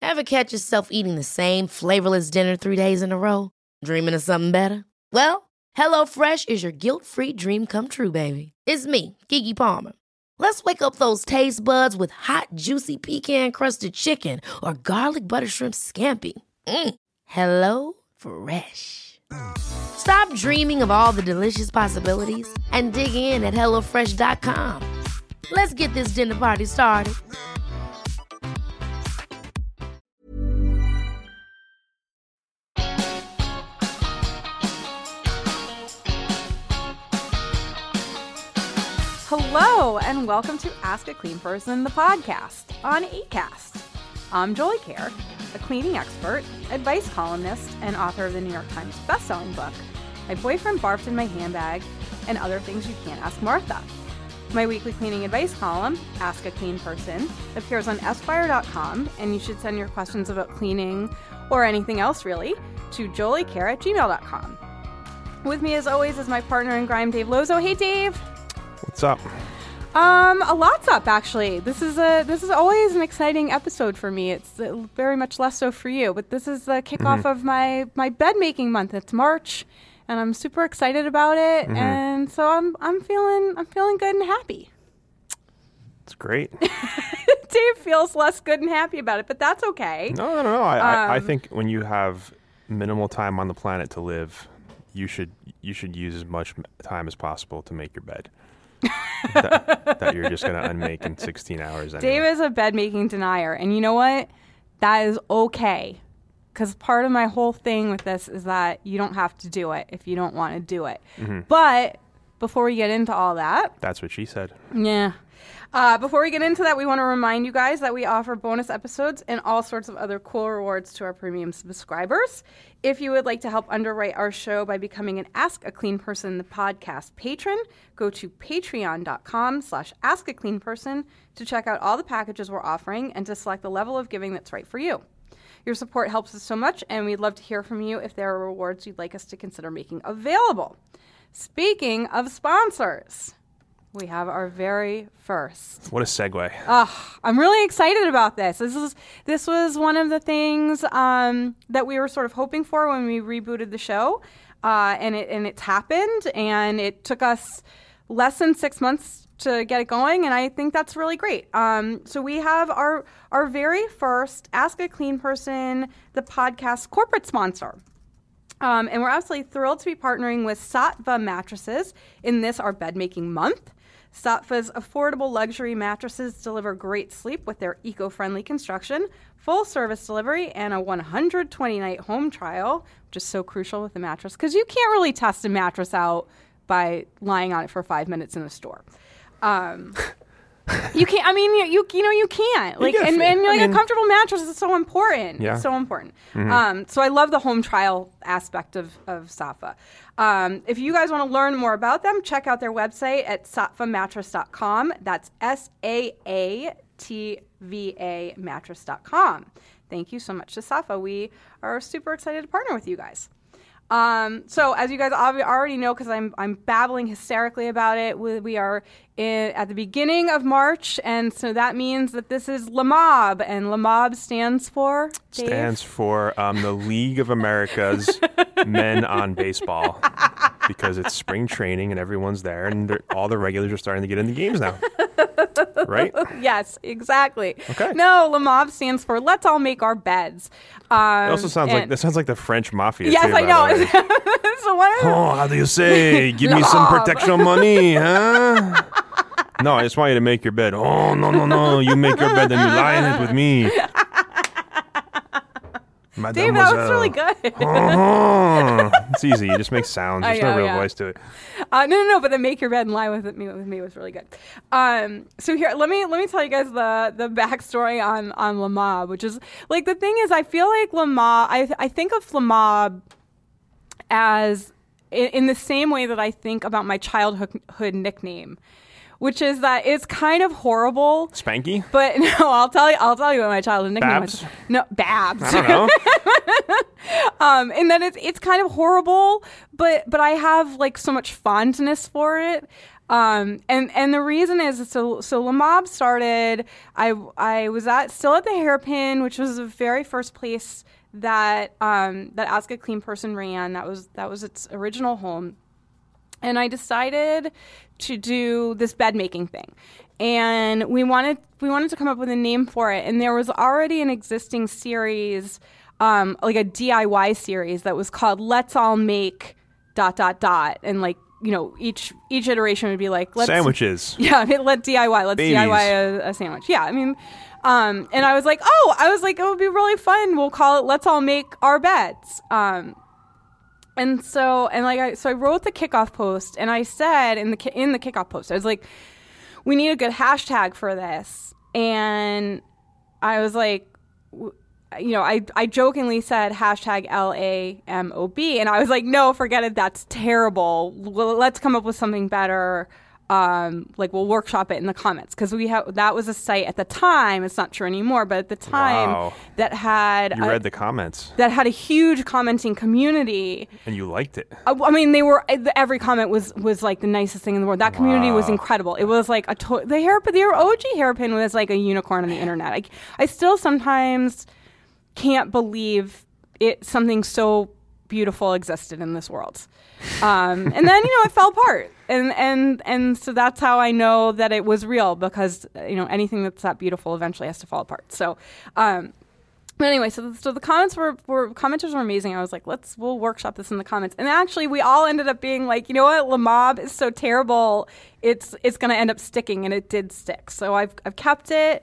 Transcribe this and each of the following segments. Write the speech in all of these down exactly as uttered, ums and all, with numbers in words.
Ever catch yourself eating the same flavorless dinner three days in a row? Dreaming of something better? Well, HelloFresh is your guilt-free dream come true, baby. It's me, Keke Palmer. Let's wake up those taste buds with hot, juicy pecan-crusted chicken or garlic butter shrimp scampi. Mm. Hello Fresh. Stop dreaming of all the delicious possibilities and dig in at hello fresh dot com. Let's get this dinner party started. Hello, and welcome to Ask a Clean Person, the podcast on Acast. I'm Jolie Kerr, a cleaning expert, advice columnist, and author of the New York Times bestselling book, My Boyfriend Barfed in My Handbag, and Other Things You Can't Ask Martha. My weekly cleaning advice column, Ask a Clean Person, appears on esquire dot com, and you should send your questions about cleaning, or anything else really, to joliekerr at gmail dot com. With me as always is my partner in crime, Dave Lozo. Hey, Dave. What's up? Um, a lot's up, actually. This is a this is always an exciting episode for me. It's very much less so for you, but this is the kickoff mm-hmm. of my my bed making month. It's March, and I'm super excited about it, mm-hmm. and so I'm I'm feeling I'm feeling good and happy. It's great. Dave feels less good and happy about it, but that's okay. No, no, no. I, um, I, I think when you have minimal time on the planet to live, you should you should use as much time as possible to make your bed. that, that you're just going to unmake in sixteen hours. Anyway. Dave is a bed making denier. And you know what? That is okay. Because part of my whole thing with this is that you don't have to do it if you don't want to do it. Mm-hmm. But before we get into all that. That's what she said. Yeah. Uh, before we get into that, we want to remind you guys that we offer bonus episodes and all sorts of other cool rewards to our premium subscribers. If you would like to help underwrite our show by becoming an Ask a Clean Person, the podcast patron, go to patreon dot com slash ask a clean person to check out all the packages we're offering and to select the level of giving that's right for you. Your support helps us so much, and we'd love to hear from you if there are rewards you'd like us to consider making available. Speaking of sponsors, we have our very first. What a segue. Oh, I'm really excited about this. This is this was one of the things um, that we were sort of hoping for when we rebooted the show, uh, and it and it's happened. And it took us less than six months to get it going, and I think that's really great. Um, so we have our our very first Ask a Clean Person, the podcast corporate sponsor. Um, and we're absolutely thrilled to be partnering with Saatva Mattresses in this, our bed making month. Saatva's affordable luxury mattresses deliver great sleep with their eco-friendly construction, full service delivery, and a one hundred twenty night home trial, which is so crucial with the mattress because you can't really test a mattress out by lying on it for five minutes in a store. Um, you can't. I mean, you you, you know you can't. Like, and, and like I mean, a comfortable mattress is so important. Yeah. It's so important. Mm-hmm. Um, so I love the home trial aspect of of Saatva. Um, if you guys want to learn more about them, check out their website at saatva mattress dot com. That's S A A T V A mattress dot com. Thank you so much to Saatva. We are super excited to partner with you guys. Um, so as you guys already know, because I'm I'm babbling hysterically about it, we, we are in, at the beginning of March, and so that means that this is L M A B, and L M A B stands for? Dave? Stands for um, the League of America's Men on Baseball, because it's spring training and everyone's there, and all the regulars are starting to get into games now. Right? Yes, exactly. Okay. No, L M A B stands for Let's All Make Our Beds. Um, it also sounds like this sounds like the French mafia. Yes, too, I know. So what? Oh, how do you say? Give me some protection money, huh? No, I just want you to make your bed. Oh, no, no, no. You make your bed, then you lie in it with me. Dave, that was really good. uh-huh. It's easy. You just make sounds. There's know, no real yeah. voice to it. Uh, no, no, no. But the make your bed and lie with me with me was really good. Um, so here, let me let me tell you guys the the backstory on on L M A B, which is like the thing is, I feel like L M A B. I I think of L M A B as in, in the same way that I think about my childhood nickname, which is that it's kind of horrible. Spanky? But no, I'll tell you I'll tell you what my childhood nickname Babs? was. No, Babs. I don't know. um, and then it's it's kind of horrible, but but I have like so much fondness for it. Um, and, and the reason is, so, so Le Mob started, I, I was at, still at the Hairpin, which was the very first place that, um, that Ask a Clean Person ran. That was, that was its original home. And I decided to do this bed making thing. And we wanted, we wanted to come up with a name for it. And there was already an existing series, um, like a D I Y series that was called Let's All Make dot, dot, dot. And like, you know, each each iteration would be like, let's sandwiches. Yeah, let D I Y. Let's Babies. D I Y a, a sandwich. Yeah, I mean, um, and I was like, oh, I was like, it would be really fun. We'll call it Let's All Make Our Beds. Um, and so, and like, I, so I wrote the kickoff post, and I said in the ki- in the kickoff post, I was like, we need a good hashtag for this, and I was like, w- you know, I, I jokingly said hashtag L A M O B, and I was like, no, forget it. That's terrible. Well, let's come up with something better. Um, like we'll workshop it in the comments, because we have that was a site at the time. It's not true anymore, but at the time Wow. that had You a, read the comments. that had a huge commenting community. And you liked it. I, I mean, they were every comment was was like the nicest thing in the world. That community was Wow. incredible. It was like a to- the hairpin, the O G Hairpin was like a unicorn on the internet. I, I still sometimes can't believe it something so beautiful existed in this world. Um, and then, you know, it fell apart. And, and, and so that's how I know that it was real, because, you know, anything that's that beautiful eventually has to fall apart. So, um, but anyway, so, so the comments were, were, commenters were amazing. I was like, let's, we'll workshop this in the comments. And actually we all ended up being like, you know what, Le Mob is so terrible. It's, it's going to end up sticking, and it did stick. So I've, I've kept it.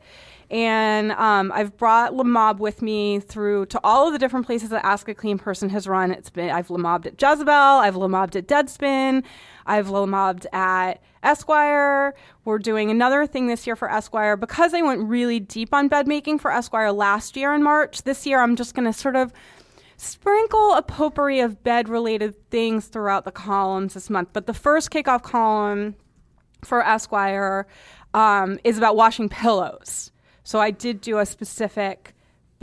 And um, I've brought Le Mob with me through to all of the different places that Ask a Clean Person has run. It's been I've Le Mobbed at Jezebel, I've Le Mobbed at Deadspin, I've Le Mobbed at Esquire. We're doing another thing this year for Esquire, because they went really deep on bed making for Esquire last year in March. This year I'm just going to sort of sprinkle a potpourri of bed-related things throughout the columns this month. But the first kickoff column for Esquire um, is about washing pillows. So I did do a specific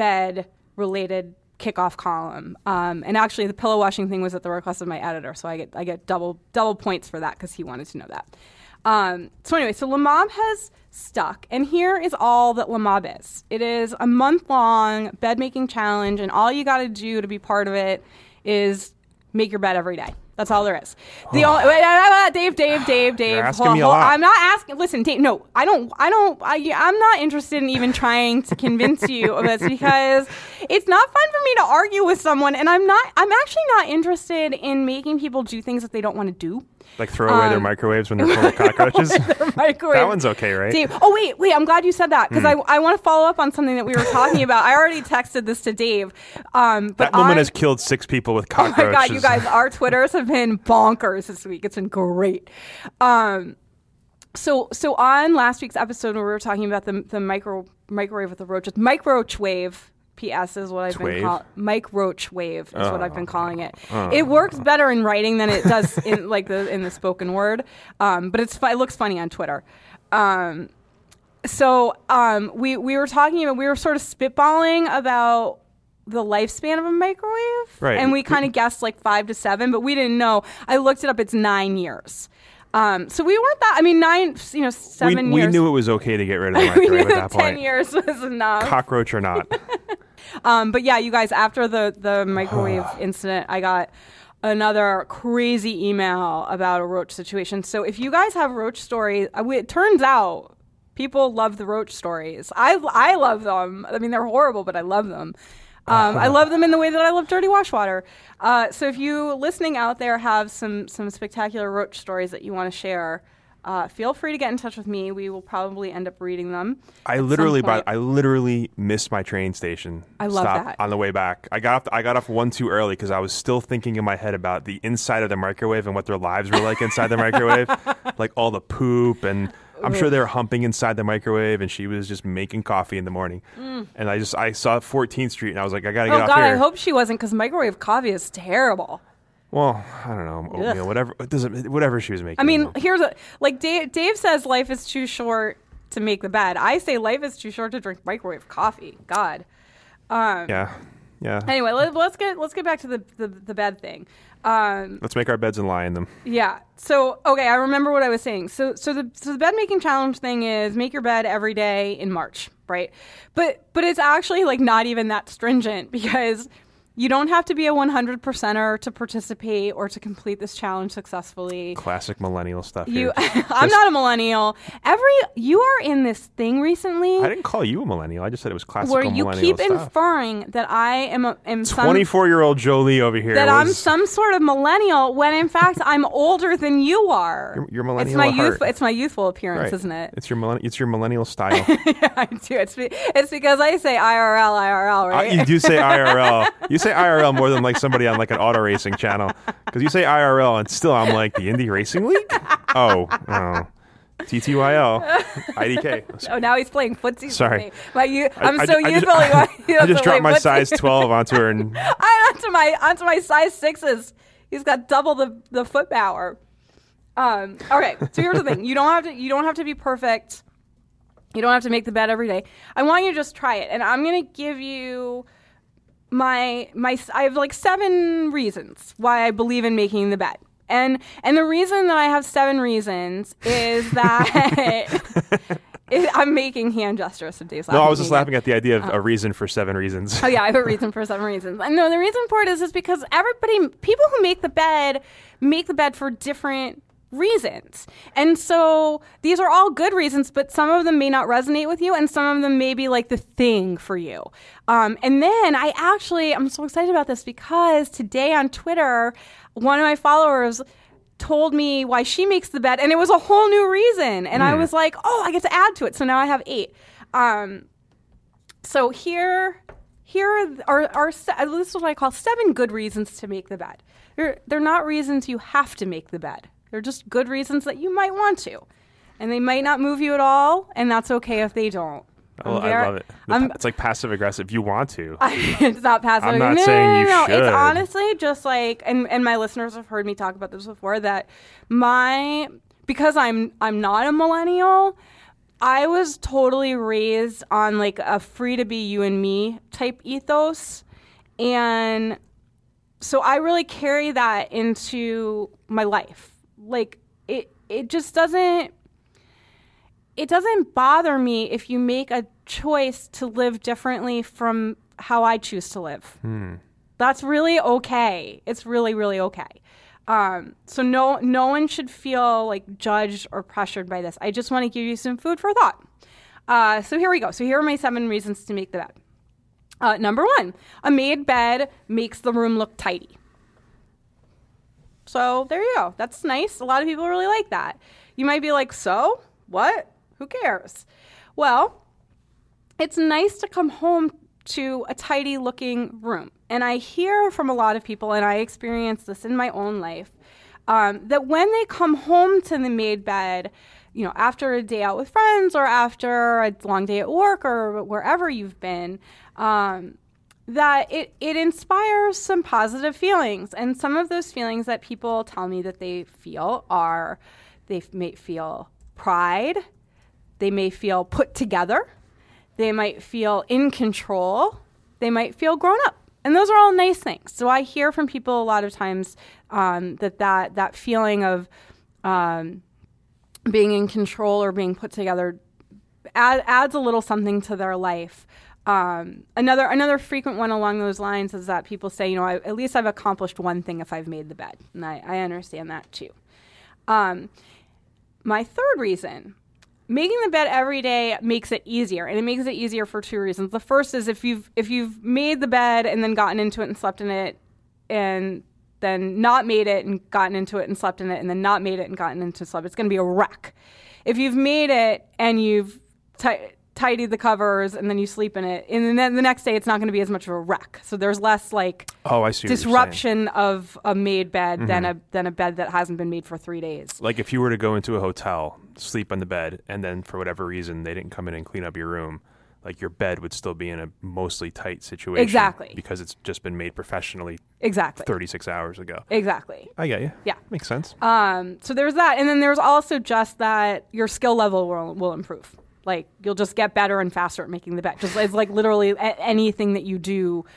bed-related kickoff column, um, and actually the pillow washing thing was at the request of my editor, so I get I get double double points for that, because he wanted to know that. Um, so anyway, so Le Mob has stuck, and here is all that Le Mob is. It is a month-long bed-making challenge, and all you got to do to be part of it is make your bed every day. That's all there is. The only, wait, uh, Dave, Dave, Dave, Dave. You're asking hold, me a hold, lot. I'm not asking. Listen, Dave. No, I don't. I don't. I, I'm not interested in even trying to convince you of this, because it's not fun for me to argue with someone, and I'm not. I'm actually not interested in making people do things that they don't want to do. Like throw away Um, their microwaves when they're full of cockroaches? Their microwave. That one's okay, right? Dave. Oh, wait, wait. I'm glad you said that, because Mm. I, I want to follow up on something that we were talking about. I already texted this to Dave. Um, but That woman I, has killed six people with Oh cockroaches. my God, you guys, our Twitters have been bonkers this week. It's been great. Um, so, so on last week's episode, when we were talking about the the micro microwave with the roaches, microach wave. P S is what I've Twave? been calling Mike Roach wave is Oh. what I've been calling it. Oh. It works better in writing than it does in like the in the spoken word, um, but it's fu- it looks funny on Twitter. Um, so um, we we were talking about we were sort of spitballing about the lifespan of a microwave, Right. and we kind of guessed like five to seven, but we didn't know. I looked it up; it's nine years. Um, so we weren't that. I mean, nine, you know, seven we, years. we knew it was okay to get rid of the we knew microwave at that that ten point. years was enough. Cockroach or not. Um, but yeah, you guys, after the, the microwave incident, I got another crazy email about a roach situation. So if you guys have roach stories, uh, we- it turns out people love the roach stories. I, I love them. I mean, they're horrible, but I love them. Um, I love them in the way that I love dirty wash water. Uh, so if you listening out there have some, some spectacular roach stories that you want to share, Uh, feel free to get in touch with me. We will probably end up reading them. I at literally, some by, point. I literally missed my train station. I love stop that. on the way back. I got off. I got off one too early because I was still thinking in my head about the inside of the microwave and what their lives were like inside the microwave, like all the poop, and I'm sure they were humping inside the microwave, and she was just making coffee in the morning. Mm. And I just I saw fourteenth Street, and I was like, I gotta get Oh off God, here. I hope she wasn't, because microwave coffee is terrible. Well, I don't know, oatmeal, Ugh. whatever. It doesn't whatever she was making. I mean, though. here's a like Dave. Dave says life is too short to make the bed. I say life is too short to drink microwave coffee. God. Um, yeah. Yeah. Anyway, let, let's get let's get back to the the, the bed thing. Um, Let's make our beds and lie in them. Yeah. So, okay, I remember what I was saying. So, so the so the bed making challenge thing is make your bed every day in March, right? But but it's actually like not even that stringent because you don't have to be a one hundred percenter to participate or to complete this challenge successfully. Classic millennial stuff. You, here. I'm not a millennial. Every you are in this thing recently. I didn't call you a millennial. I just said it was classical where you millennial keep stuff. inferring that I am a, am some twenty-four-year-old Jolie over here. that was, I'm some sort of millennial when in fact I'm older than you are. You're, you're millennial. It's my at heart. youthful. It's my youthful appearance, Right. isn't it? It's your millenn- It's your millennial style. Yeah, I do. It's be, it's because I say I R L, I R L, Uh, right? you do say I R L. You say I R L more than like somebody on like an auto racing channel because you say I R L and still I'm like the Indy Racing League. Oh, oh. T T Y L, I D K. Oh, now he's playing footsie. Sorry. with me. My, you, I'm I, so I, youthful. I just, he I wants just to play dropped my footsie. size twelve onto her and I onto my onto my size sixes. He's got double the the foot power. Um. Okay. So here's the thing: you don't have to. You don't have to be perfect. You don't have to make the bed every day. I want you to just try it, and I'm gonna give you my my. I have like seven reasons why I believe in making the bed. And and the reason that I have seven reasons is that it, I'm making hand gestures. So Dave's no, I was just at me. laughing at the idea of a reason for seven reasons. Oh yeah, I have a reason for seven reasons. And no, the reason for it is is because everybody, people who make the bed, make the bed for different reasons. And so these are all good reasons, but some of them may not resonate with you and some of them may be like the thing for you. Um, and then I actually, I'm so excited about this because today on Twitter, one of my followers told me why she makes the bed and it was a whole new reason. And mm. I was like, oh, I get to add to it. So now I have eight. Um, so here, here are, are, this is what I call seven good reasons to make the bed. They're, they're not reasons you have to make the bed. They're just good reasons that you might want to. And they might not move you at all, and that's okay if they don't. Oh, very, I love it. The, it's like passive aggressive. You want to. It's not passive. I'm not no, saying no, no, you no. should. It's honestly just like, and, and my listeners have heard me talk about this before, that my, because I'm I'm not a millennial, I was totally raised on like a free to be you and me type ethos. And so I really carry that into my life. Like it, it just doesn't, it doesn't bother me if you make a choice to live differently from how I choose to live. Hmm. That's really okay. It's really, really okay. Um, so no, no one should feel like judged or pressured by this. I just want to give you some food for thought. Uh, so here we go. So here are my seven reasons to make the bed. Uh, number one, a made bed makes the room look tidy. So there you go. That's nice. A lot of people really like that. You might be like, so what? Who cares? Well, it's nice to come home to a tidy looking room. And I hear from a lot of people, and I experience this in my own life, um, that when they come home to the made bed, you know, after a day out with friends or after a long day at work or wherever you've been, um, that it, it inspires some positive feelings. And some of those feelings that people tell me that they feel are, they may feel pride, they may feel put together, they might feel in control, they might feel grown up. And those are all nice things. So I hear from people a lot of times um, that, that that feeling of um, being in control or being put together add, adds a little something to their life. Um, another another frequent one along those lines is that people say, you know, I, at least I've accomplished one thing if I've made the bed. And I, I understand that too. Um, my third reason, making the bed every day makes it easier. And it makes it easier for two reasons. The first is if you've if you've made the bed and then gotten into it and slept in it and then not made it and gotten into it and slept in it and then not made it and gotten into slept, it's going to be a wreck. If you've made it and you've t- tidied the covers and then you sleep in it, and then the next day it's not going to be as much of a wreck. So there's less like oh, I see disruption of a made bed mm-hmm. than a than a bed that hasn't been made for three days. Like if you were to go into a hotel, sleep on the bed, and then for whatever reason they didn't come in and clean up your room, like your bed would still be in a mostly tight situation. Exactly. Because it's just been made professionally exactly thirty-six hours ago. Exactly. I get you. Yeah. Makes sense. Um, so there's that. And then there's also just that your skill level will, will improve. Like you'll just get better and faster at making the bed. Just it's like literally a- anything that you do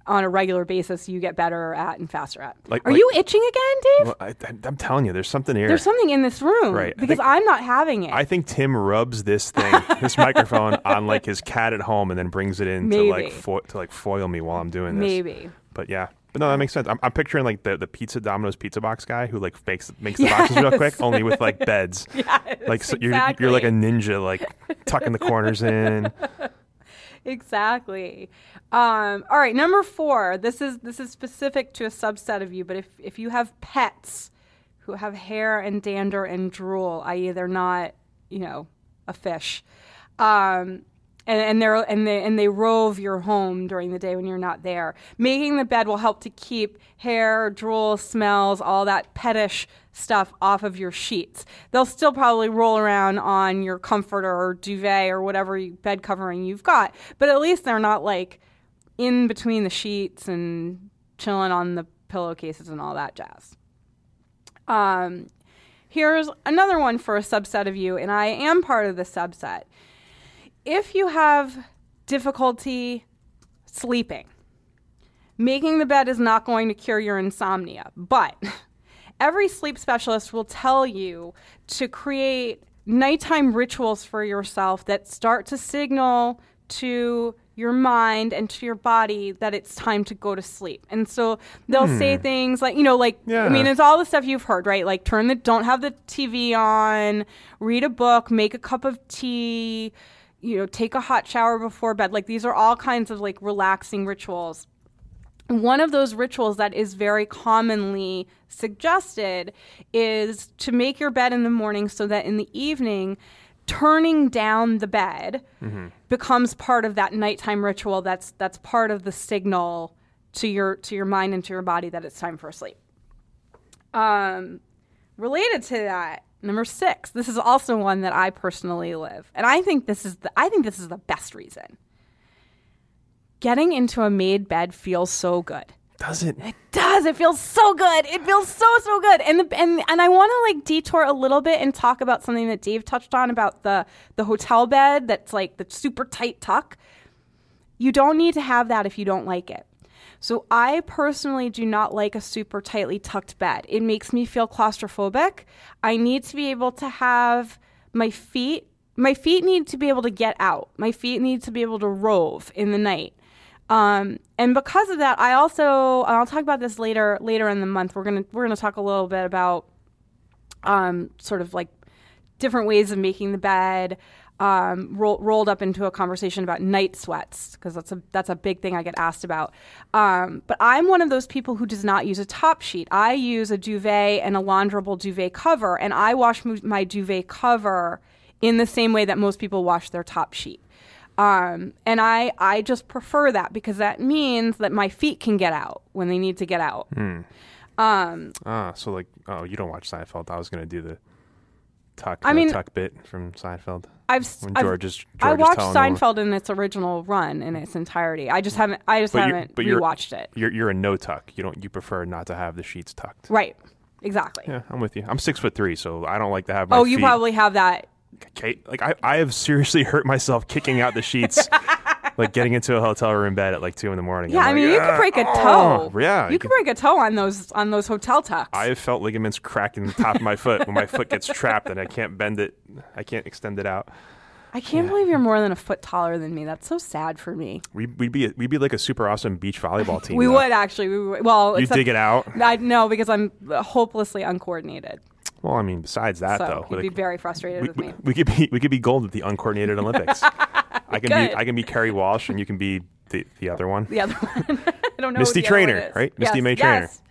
on a regular basis, you get better at and faster at. Like, Are like, you itching again, Dave? Well, I, I, I'm telling you, there's something here. There's something in this room, Right. because think, I'm not having it. I think Tim rubs this thing, this microphone, on like his cat at home, and then brings it in Maybe. to like fo- to like foil me while I'm doing this. Maybe. But yeah, but no, that makes sense. I'm, I'm picturing like the, the pizza Domino's pizza box guy who like makes makes the Yes. boxes real quick, only with like beds. Yes, like so exactly. you're you're like a ninja, like tucking the corners in. Exactly. Um, all right, number four. This is this is specific to a subset of you, but if if you have pets who have hair and dander and drool, that is, they're not, you know, a fish, um, and and they're and they and they rove your home during the day when you're not there, making the bed will help to keep hair, drool, smells, all that pettish stuff off of your sheets. They'll still probably roll around on your comforter or duvet or whatever you, bed covering you've got, but at least they're not like in between the sheets and chilling on the pillowcases and all that jazz. Um, here's another one for a subset of you, and I am part of the subset. If you have difficulty sleeping, making the bed is not going to cure your insomnia, but every sleep specialist will tell you to create nighttime rituals for yourself that start to signal to your mind and to your body that it's time to go to sleep. And so they'll hmm. say things like, you know, like, yeah. I mean, it's all the stuff you've heard, right? Like turn the, don't have the T V on, read a book, make a cup of tea, you know, take a hot shower before bed. Like these are all kinds of like relaxing rituals. One of those rituals that is very commonly suggested is to make your bed in the morning so that in the evening, turning down the bed mm-hmm. becomes part of that nighttime ritual. That's that's part of the signal to your to your mind and to your body that it's time for sleep. Um, related to that, number six. This is also one that I personally live, and I think this is the I think this is the best reason. Getting into a made bed feels so good. Does it? It does. It feels so good. It feels so, so good. And the, and and I want to like detour a little bit and talk about something that Dave touched on about the the hotel bed that's like the super tight tuck. You don't need to have that if you don't like it. So I personally do not like a super tightly tucked bed. It makes me feel claustrophobic. I need to be able to have my feet, my feet need to be able to get out. My feet need to be able to rove in the night. Um, and because of that, I also, and I'll talk about this later, later in the month. We're going to, we're going to talk a little bit about, um, sort of like different ways of making the bed, um, ro- rolled up into a conversation about night sweats, because that's a, that's a big thing I get asked about. Um, but I'm one of those people who does not use a top sheet. I use a duvet and a launderable duvet cover, and I wash m- my duvet cover in the same way that most people wash their top sheet. Um, and I, I just prefer that because that means that my feet can get out when they need to get out. Mm. Um, ah, so like, oh, you don't watch Seinfeld. I was going to do the tuck, I the mean, tuck bit from Seinfeld. I've, when I've George is, George I is watched telling Seinfeld in its original run in its entirety. I just haven't, I just but haven't you're, but rewatched you're, it. You're, you're a no tuck. You don't, you prefer not to have the sheets tucked. Right. Exactly. Yeah, I'm with you. I'm six foot three, so I don't like to have my Oh, feet. you probably have that. Kate, like I, I have seriously hurt myself kicking out the sheets, like getting into a hotel room bed at like two in the morning. Yeah, I'm I like, mean, you ah, could break a oh, toe. Yeah, you, you could break a toe on those on those hotel tucks. I have felt ligaments crack in the top of my foot when my foot gets trapped and I can't bend it. I can't extend it out. I can't yeah. believe you're more than a foot taller than me. That's so sad for me. We'd, we'd be we'd be like a super awesome beach volleyball team. we though. would actually. We would, well, you dig it out. I no, because I'm hopelessly uncoordinated. Well, I mean, besides that, so though, you'd like, be very frustrated we, with we, me. We could be we could be gold at the uncoordinated Olympics. I can Good. be I can be Kerry Walsh, and you can be the, the other one. The other one. I don't know. Misty who the Trainer, other one is. right? Misty yes, May Trainer. Yes.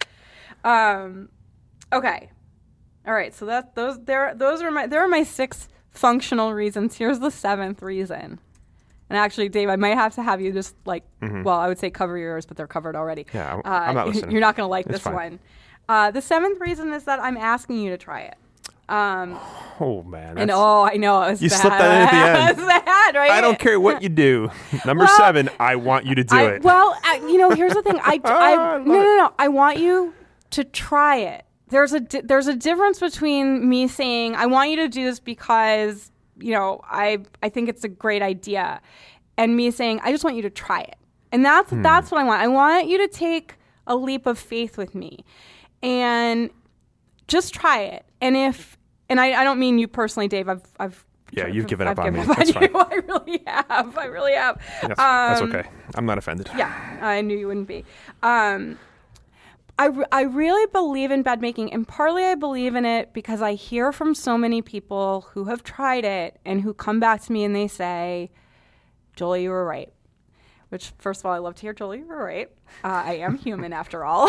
Um. Okay. All right. So that those there those are my there are my six functional reasons. Here's the seventh reason. And actually, Dave, I might have to have you just like, mm-hmm. well, I would say cover yours, but they're covered already. Yeah, uh, I'm not listening. You're not going to like it's this fine. one. Uh, the seventh reason is that I'm asking you to try it. Um, oh, man. And oh, I know. It was you bad. slipped that in at the end. It's bad, right? I don't care what you do. Number well, seven, I want you to do I, it. Well, I, you know, here's the thing. I, I, I no, no, no. I want you to try it. There's a, di- there's a difference between me saying, I want you to do this because, you know, I, I think it's a great idea, and me saying, I just want you to try it. And that's hmm. that's what I want. I want you to take a leap of faith with me and just try it. And if and I, I don't mean you personally, Dave. I've I've Yeah, you've given I've up on given me. Up That's on you. fine. I really have. I really have. That's, um, that's okay. I'm not offended. Yeah, I knew you wouldn't be. Um, I, re- I really believe in bed making, and partly I believe in it because I hear from so many people who have tried it and who come back to me and they say, Jolie, you were right. Which, first of all, I love to hear, Jolie, you were right. Uh, I am human after all.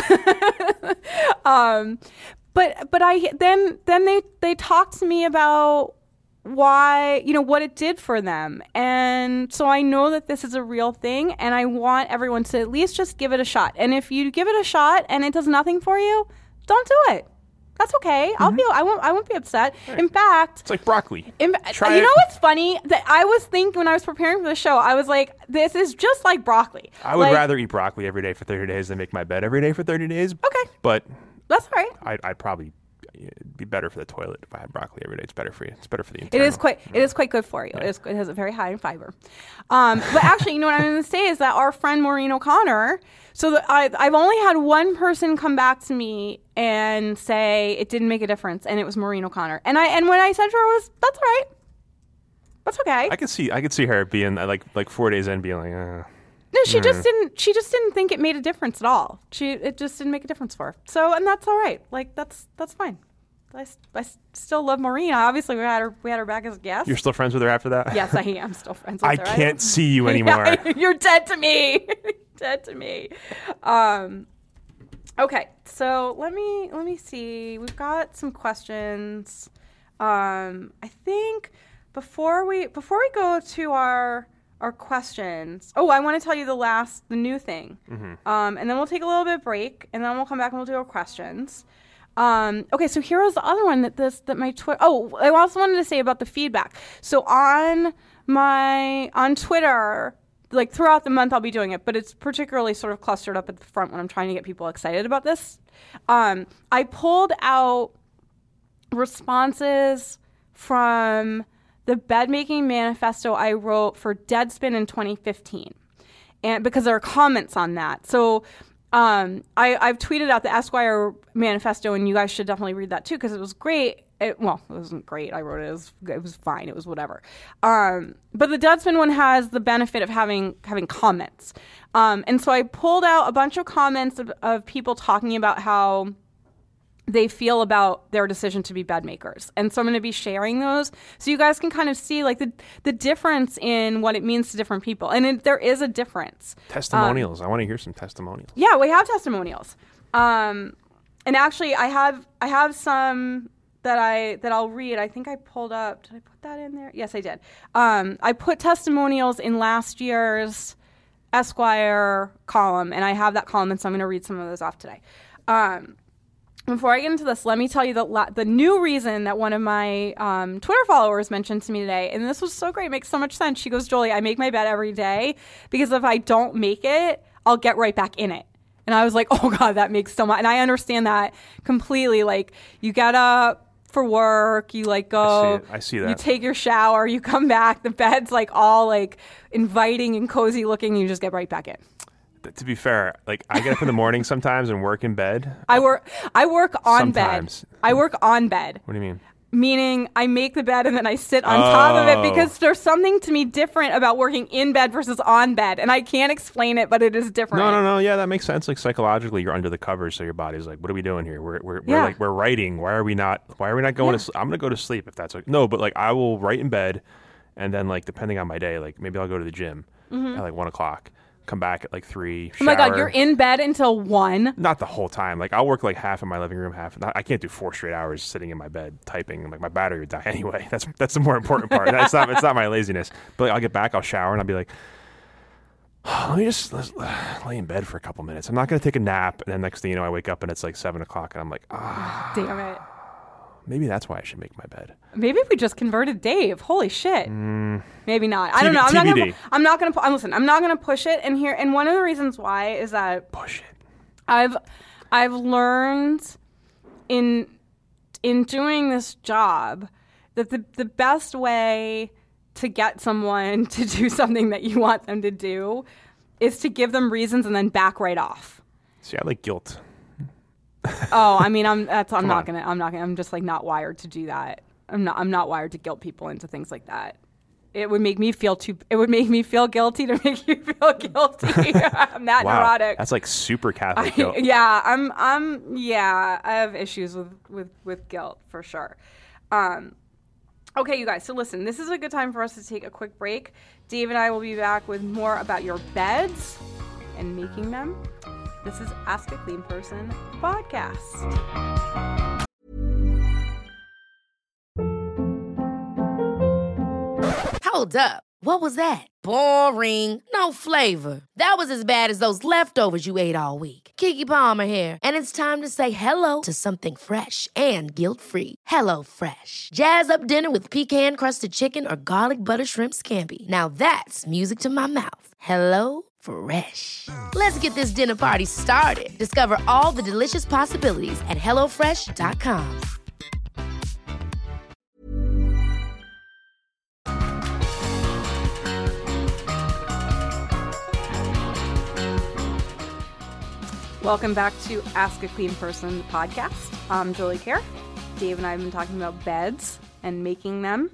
um, but but I then then they they talk to me about why, you know, what it did for them. And so I know that this is a real thing, and I want everyone to at least just give it a shot. And if you give it a shot and it does nothing for you, don't do it. That's okay. Mm-hmm. I'll be I won't I won't be upset. Right. In fact, it's like broccoli. In, Try you it. know what's funny? That I was thinking when I was preparing for the show, I was like, this is just like broccoli. I would like, rather eat broccoli every day for thirty days than make my bed every day for thirty days. Okay. But that's all right. I I'd probably it'd be better for the toilet if I had broccoli every day. It's better for you. It's better for the internal. It is quite. It is quite good for you. Yeah. It, is, it has a very high in fiber. Um, but actually, you know what I'm going to say is that our friend Maureen O'Connor. So the, I, I've only had one person come back to me and say it didn't make a difference, and it was Maureen O'Connor. And I and when I said to her was, that's all right. That's okay. I could see. I could see her being like like four days in, being like. Uh, No, she mm. just didn't. She just didn't think it made a difference at all. She it just didn't make a difference for her. So, and that's all right. Like that's that's fine. I, I still love Maureen. Obviously, we had her we had her back as a guest. You're still friends with her after that? Yes, I am still friends with I her. I can't see you anymore. Yeah, you're dead to me. Dead to me. Um, okay, so let me let me see. We've got some questions. Um, I think before we before we go to our our questions. Oh, I want to tell you the last, the new thing. Mm-hmm. Um, and then we'll take a little bit of break, and then we'll come back and we'll do our questions. Um, okay, so here was the other one that this that my Twitter. Oh, I also wanted to say about the feedback. So on my on Twitter, like throughout the month, I'll be doing it, but it's particularly sort of clustered up at the front when I'm trying to get people excited about this. Um, I pulled out responses from the bed making manifesto I wrote for Deadspin in twenty fifteen, and because there are comments on that. So um, I, I've tweeted out the Esquire manifesto, and you guys should definitely read that too because it was great. It, well, it wasn't great. I wrote it. It was, it was fine. It was whatever. Um, but the Deadspin one has the benefit of having having comments, um, and so I pulled out a bunch of comments of, of people talking about how they feel about their decision to be bed makers. And so I'm going to be sharing those so you guys can kind of see like the the difference in what it means to different people. And it, there is a difference. Testimonials. Um, I want to hear some testimonials. Yeah, we have testimonials. Um, and actually I have I have some that I that I'll read. I think I pulled up. Did I put that in there? Yes, I did. Um, I put testimonials in last year's Esquire column, and I have that column, and so I'm going to read some of those off today. Um, Before I get into this, let me tell you the la- the new reason that one of my um, Twitter followers mentioned to me today, and this was so great, it makes so much sense. She goes, Jolie, I make my bed every day because if I don't make it, I'll get right back in it. And I was like, oh God, that makes so much. And I understand that completely. Like you get up for work, you like go, I see, I see that. You take your shower, you come back, the bed's like all like inviting and cozy looking, and you just get right back in. To be fair, like I get up in the morning sometimes and work in bed. I work. I work on sometimes. bed. I work on bed. What do you mean? Meaning, I make the bed and then I sit on oh. top of it because there's something to me different about working in bed versus on bed, and I can't explain it, but it is different. No, no, no. Yeah, that makes sense. Like psychologically, you're under the covers, so your body's like, "What are we doing here? We're we're, yeah. we're like we're writing. Why are we not? Why are we not going yeah. to? Sl- I'm gonna go to sleep if that's like no, but like I will write in bed, and then like depending on my day, like maybe I'll go to the gym mm-hmm. at like one o'clock. Come back at like three. Shower. Oh my God, you're in bed until one? Not the whole time. Like I'll work like half in my living room, half. I can't do four straight hours sitting in my bed typing. Like my battery would die anyway. That's that's the more important part. It's not it's not my laziness. But like, I'll get back, I'll shower, and I'll be like, oh, let me just let's, uh, lay in bed for a couple minutes. I'm not gonna take a nap. And then next thing you know, I wake up and it's like seven o'clock, and I'm like, ah, oh, damn it. Maybe that's why I should make my bed. Maybe we just converted Dave. Holy shit. Mm. Maybe not. I don't know. I'm not gonna. I'm not gonna. I'm listen. I'm not gonna push it. And here, and one of the reasons why is that push it. I've, I've learned in, in doing this job that the the best way to get someone to do something that you want them to do is to give them reasons and then back right off. See, I like guilt. Oh, I mean, I'm that's I'm Come not on. gonna I'm not gonna I'm just like not wired to do that. I'm not I'm not wired to guilt people into things like that. It would make me feel too. It would make me feel guilty to make you feel guilty. I'm that Wow, neurotic. that's like super Catholic I, guilt. yeah, I'm. I'm. Yeah, I have issues with with with guilt for sure. Um, okay, you guys. So listen, this is a good time for us to take a quick break. Dave and I will be back with more about your beds and making them. This is Ask a Clean Person podcast. Hold up. What was that? Boring. No flavor. That was as bad as those leftovers you ate all week. Keke Palmer here, and it's time to say hello to something fresh and guilt-free. Hello Fresh. Jazz up dinner with pecan-crusted chicken or garlic butter shrimp scampi. Now that's music to my mouth. Hello Fresh. Let's get this dinner party started. Discover all the delicious possibilities at hello fresh dot com. Welcome back to Ask a Clean Person podcast. I'm Julie Kerr. Dave and I have been talking about beds and making them.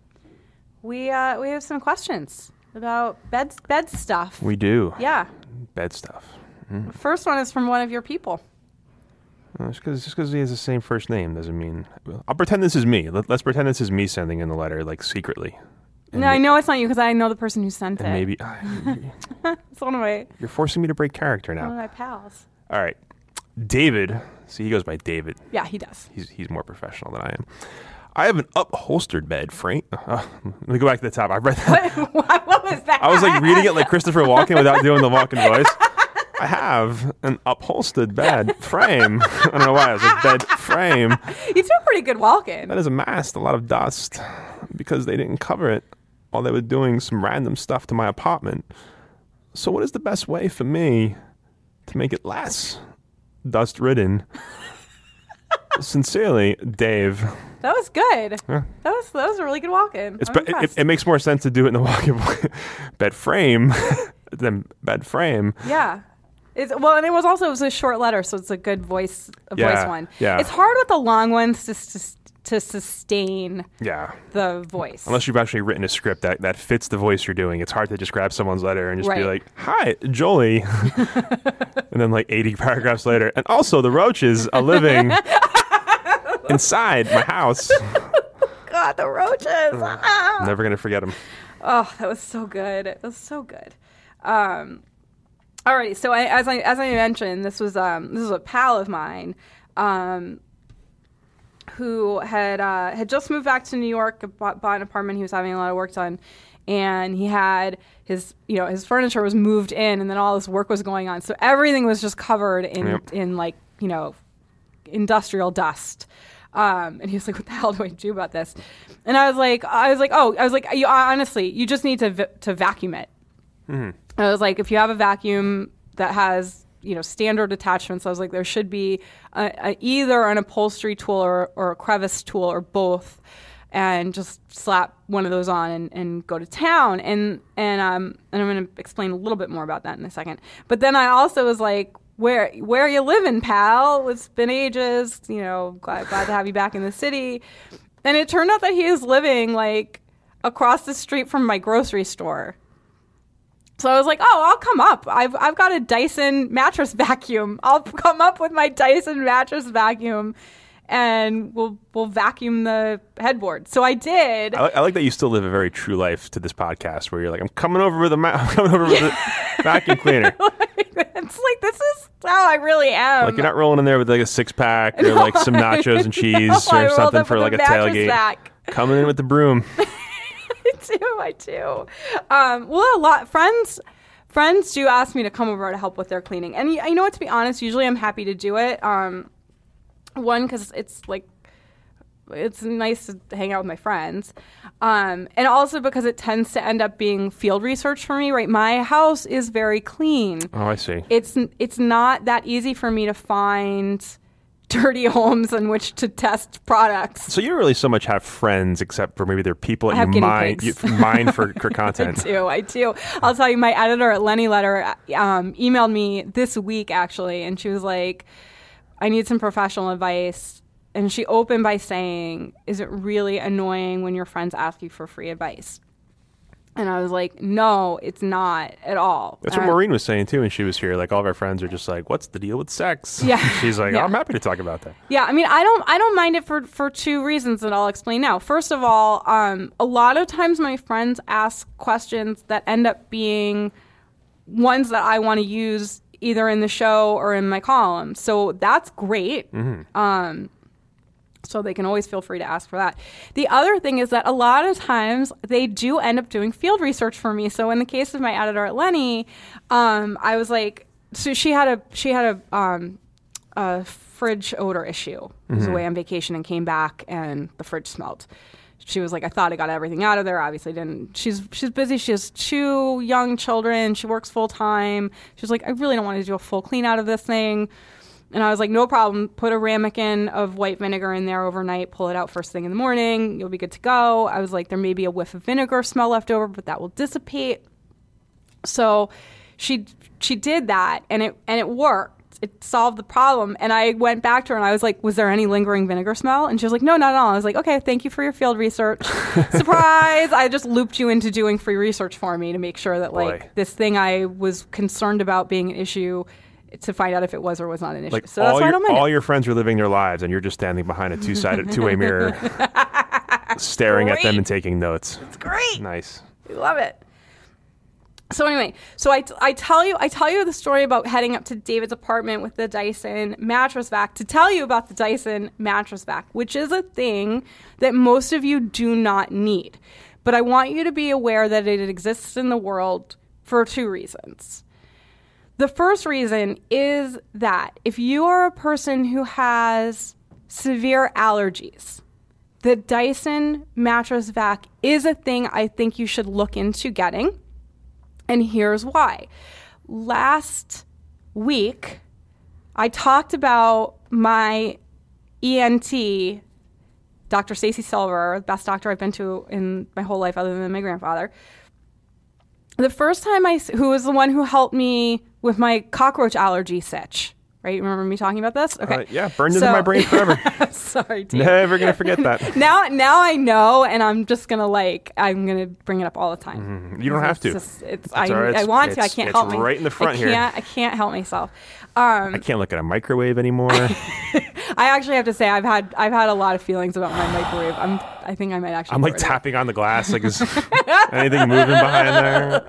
We uh, we have some questions about beds bed stuff. We do. Yeah. Bed stuff. Mm. First one is from one of your people. Uh, just because just because he has the same first name doesn't mean. I'll pretend this is me. Let, let's pretend this is me sending in the letter, like secretly. And no, I know it's not you because I know the person who sent and it. maybe It's one of my you're forcing me to break character one of now. my pals. All right, David. See, he goes by David. Yeah, he does. He's he's more professional than I am. I have an upholstered bed frame. Uh, let me go back to the top. I read that. what, what was that? I was like reading it like Christopher Walken without doing the Walken voice. I have an upholstered bed frame. I don't know why. I was like, bed frame. You do a pretty good walk-in. That has amassed a lot of dust because they didn't cover it while they were doing some random stuff to my apartment. So what is the best way for me to make it less dust-ridden? Sincerely, Dave. That was good. Yeah. That was that was a really good walk-in. It's I'm be- it, impressed. it makes more sense to do it in the walk-in bed frame than bed frame. Yeah. It's, well, and it was also it was a short letter, so it's a good voice a Yeah, voice one. yeah. It's hard with the long ones to to, to sustain Yeah. the voice. Unless you've actually written a script that, that fits the voice you're doing. It's hard to just grab someone's letter and just be Right. like, hi, Jolie. And then like eighty paragraphs later. And also the roaches are living inside my house. God, the roaches. Ah. I'm never going to forget them. Oh, that was so good. It was so good. Um, alrighty, so I, as I as I mentioned, this was um this was a pal of mine, um, who had uh, had just moved back to New York, bought, bought an apartment. He was having a lot of work done, and he had his you know his furniture was moved in, and then all his work was going on, so everything was just covered in Yep. in like you know industrial dust. Um, and he was like, "What the hell do I do about this?" And I was like, "I was like, oh, I was like, you, honestly, you just need to v- to vacuum it." Mm-hmm. I was like, if you have a vacuum that has you know standard attachments, I was like, there should be a, a, either an upholstery tool or, or a crevice tool or both, and just slap one of those on and, and go to town. And and um and I'm going to explain a little bit more about that in a second. But then I also was like, Where where you living, pal? It's been ages. You know, glad, glad to have you back in the city. And it turned out that he is living like across the street from my grocery store. So I was like, oh, I'll come up. I've I've got a Dyson mattress vacuum. I'll come up with my Dyson mattress vacuum, and we'll we'll vacuum the headboard. So I did. I, li- I like that you still live a very true life to this podcast where you're like, I'm coming over with a, ma- I'm coming over with a vacuum cleaner. It's like, this is how I really am. Like you're not rolling in there with like a six pack or like some nachos and cheese No, I or rolled something up for with like a a mattress tailgate. vac. Coming in with the broom. I do, I do. Um, well, a lot friends friends do ask me to come over to help with their cleaning, and you, you know what? To be honest, usually I'm happy to do it. Um, one, because it's like it's nice to hang out with my friends, um, and also because it tends to end up being field research for me. Right, my house is very clean. Oh, I see. It's it's not that easy for me to find dirty homes in which to test products. So you don't really so much have friends, except for maybe they're people I that have you guinea mine, pigs. you mine for, for content. I do, I do. I'll tell you, my editor at Lenny Letter um, emailed me this week, actually, and she was like, I need some professional advice. And she opened by saying, is it really annoying when your friends ask you for free advice? And I was like, no, it's not at all. That's what uh, Maureen was saying, too, when she was here. Like, all of our friends are just like, what's the deal with sex? Yeah. She's like, Yeah. I'm happy to talk about that. Yeah, I mean, I don't, I don't mind it for, for two reasons that I'll explain now. First of all, um, a lot of times my friends ask questions that end up being ones that I want to use either in the show or in my column. So that's great. Mm-hmm. Um, so they can always feel free to ask for that. The other thing is that a lot of times they do end up doing field research for me. So in the case of my editor at Lenny, um, I was like, so she had a she had a um, a fridge odor issue. Mm-hmm. Was away on vacation and came back and the fridge smelled. She was like, I thought I got everything out of there. Obviously didn't. She's she's busy. She has two young children. She works full time. She was like, I really don't want to do a full clean out of this thing. And I was like, no problem. Put a ramekin of white vinegar in there overnight. Pull it out first thing in the morning. You'll be good to go. I was like, there may be a whiff of vinegar smell left over, but that will dissipate. So she she did that, and it and it worked. It solved the problem. And I went back to her, and I was like, was there any lingering vinegar smell? And she was like, no, not at all. I was like, okay, thank you for your field research. Surprise! I just looped you into doing free research for me to make sure that, like, Boy. this thing I was concerned about being an issue, to find out if it was or was not an issue. Like, so that's all, why I your, don't mind all it. your friends are living their lives, and you're just standing behind a two-sided, two-way mirror, staring at them Great. and taking notes. It's great. Nice. I love it. So anyway, so I, I tell you I tell you the story about heading up to David's apartment with the Dyson mattress vac to tell you about the Dyson mattress vac, which is a thing that most of you do not need. But I want you to be aware that it exists in the world for two reasons. The first reason is that if you are a person who has severe allergies, the Dyson mattress vac is a thing I think you should look into getting. And here's why. Last week, I talked about my E N T, Doctor Stacy Silver, the best doctor I've been to in my whole life other than my grandfather. The first time I, who was the one who helped me with my cockroach allergy sitch, right? You remember me talking about this? Okay. Uh, yeah, burned So- into my brain forever. Sorry, Dave. Never going to forget that. Now, now I know, and I'm just gonna like, I'm gonna bring it up all the time. Mm-hmm. You don't have to. It's just, it's, It's I, all right. I want to. I It's- can't it's help me. right in the front I here. can't, I can't help myself. Um, I can't look at a microwave anymore. I actually have to say, I've had, I've had a lot of feelings about my microwave. I'm, I think I might actually. I'm like throw it out. tapping on the glass. Like, is anything moving behind there?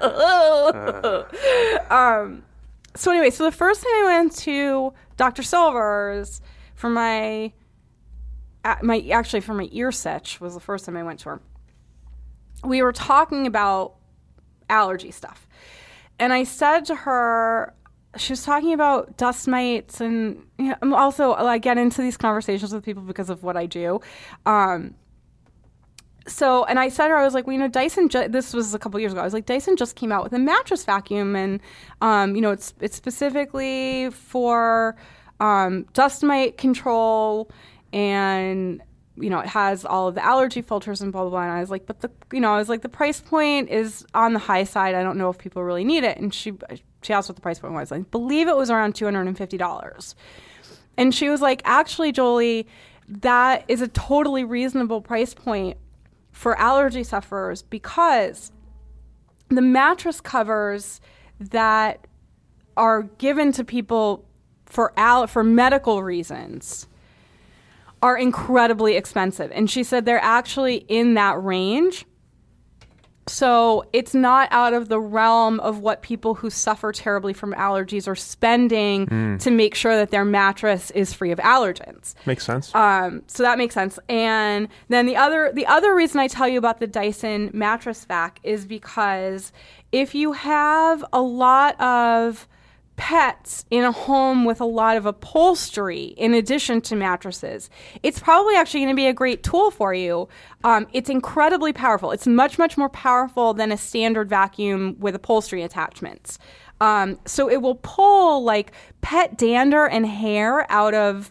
So anyway, so the first time I went to Doctor Silver's for my, uh, my actually for my ear sitch was the first time I went to her. We were talking about allergy stuff, and I said to her, she was talking about dust mites, and you know, I'm also I get into these conversations with people because of what I do. Um, So, and I said to her, I was like, well, you know, Dyson, ju- this was a couple years ago. I was like, Dyson just came out with a mattress vacuum, and, um, you know, it's it's specifically for um, dust mite control, and, you know, it has all of the allergy filters and blah, blah, blah. And I was like, but the, you know, I was like, the price point is on the high side. I don't know if people really need it. And she, she asked what the price point was. I believe it was around two hundred fifty dollars. And she was like, actually, Jolie, that is a totally reasonable price point for allergy sufferers, because the mattress covers that are given to people for al- for medical reasons are incredibly expensive. And she said they're actually in that range. So it's not out of the realm of what people who suffer terribly from allergies are spending mm. to make sure that their mattress is free of allergens. Makes sense. Um, so that makes sense. And then the other the other reason I tell you about the Dyson mattress vac is because if you have a lot of pets in a home with a lot of upholstery in addition to mattresses, it's probably actually going to be a great tool for you. Um, it's incredibly powerful. It's much, much more powerful than a standard vacuum with upholstery attachments. Um, so it will pull like pet dander and hair out of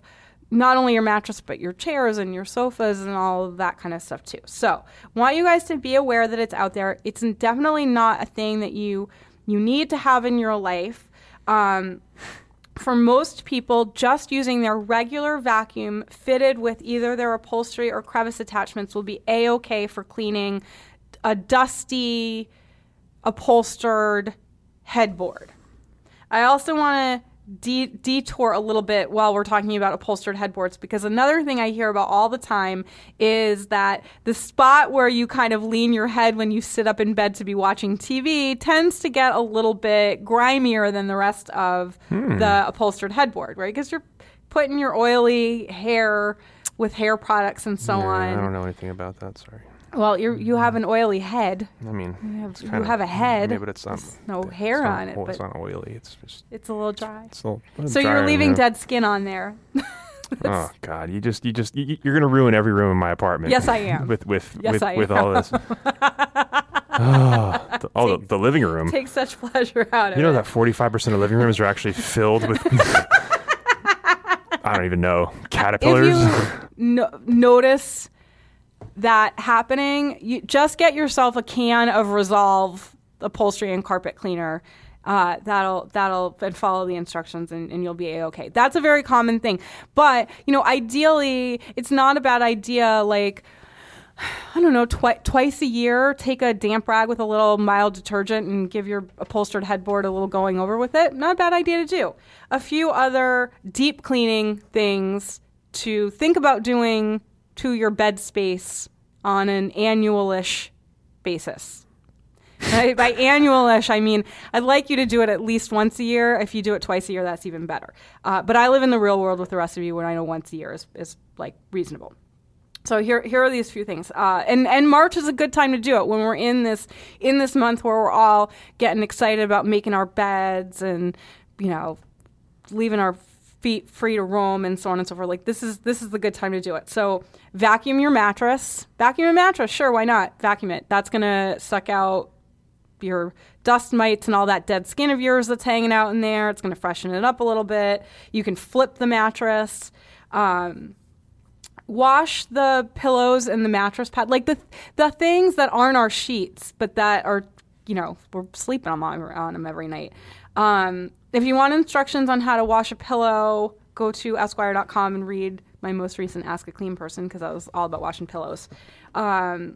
not only your mattress, but your chairs and your sofas and all of that kind of stuff too. So want you guys to be aware that it's out there. It's definitely not a thing that you you need to have in your life. Um, for most people, just using their regular vacuum fitted with either their upholstery or crevice attachments will be A-okay for cleaning a dusty, upholstered headboard. I also want to de- detour a little bit while we're talking about upholstered headboards, because another thing I hear about all the time is that the spot where you kind of lean your head when you sit up in bed to be watching T V tends to get a little bit grimier than the rest of hmm. the upholstered headboard, right? Because you're putting your oily hair with hair products and so yeah, on. I don't know anything about that, sorry. Well, you you have an oily head. I mean, you have, kinda, you have a head. Yeah, but it's not. There's no hair not, on it. Well, but it's not oily. It's just. It's a little dry. It's a little, a little so drier, you're leaving yeah. dead skin on there. Oh God! You just, you just, you, you're gonna ruin every room in my apartment. Yes, I am. with with yes, with, I with am. all this. oh, the, oh take, the, the living room. Take such pleasure out of it. You know that forty-five percent of living rooms are actually filled with. I don't even know caterpillars. If you no- notice that happening, you just get yourself a can of Resolve upholstery and carpet cleaner. Uh, that'll that'll and follow the instructions and, and you'll be A-okay. That's a very common thing. But, you know, ideally, it's not a bad idea, like, I don't know, twi- twice a year, take a damp rag with a little mild detergent and give your upholstered headboard a little going over with it. Not a bad idea to do. A few other deep cleaning things to think about doing to your bed space on an annual-ish basis. By, by annual-ish, I mean I'd like you to do it at least once a year. If you do it twice a year, that's even better. Uh, but I live in the real world with the rest of you, when I know once a year is, is like reasonable. So here here are these few things. Uh, and, and March is a good time to do it, when we're in this in this month where we're all getting excited about making our beds and, you know, leaving our feet free to roam and so on and so forth. Like this is this is the good time to do it. So vacuum your mattress. Vacuum your mattress, sure, why not? Vacuum it. That's gonna suck out your dust mites and all that dead skin of yours that's hanging out in there. It's gonna freshen it up a little bit. You can flip the mattress. Um, wash the pillows and the mattress pad, like the the things that aren't our sheets, but that are, you know, we're sleeping on, on them every night. Um, If you want instructions on how to wash a pillow, go to Esquire dot com and read my most recent Ask a Clean Person, because that was all about washing pillows. Um,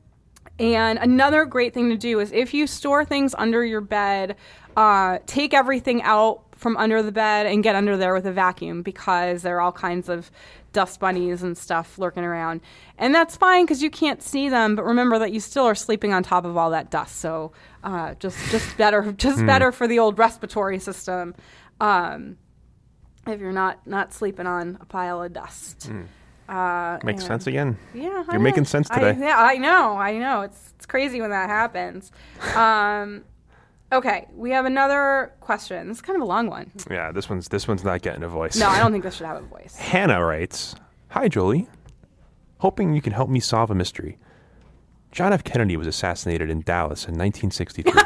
and another great thing to do is, if you store things under your bed, uh, take everything out from under the bed and get under there with a vacuum, because there are all kinds of dust bunnies and stuff lurking around. And that's fine because you can't see them, but remember that you still are sleeping on top of all that dust. So uh, just just better just mm. better for the old respiratory system um, if you're not, not sleeping on a pile of dust. Mm. Uh, Makes sense again. Yeah, You're making sense today. I, yeah, I know, I know. It's it's crazy when that happens. Um, okay, we have another question. It's kind of a long one. Yeah, this one's this one's not getting a voice. No, I don't think this should have a voice. Hannah writes, "Hi, Jolie. Hoping you can help me solve a mystery. John F. Kennedy was assassinated in Dallas in nineteen sixty-three.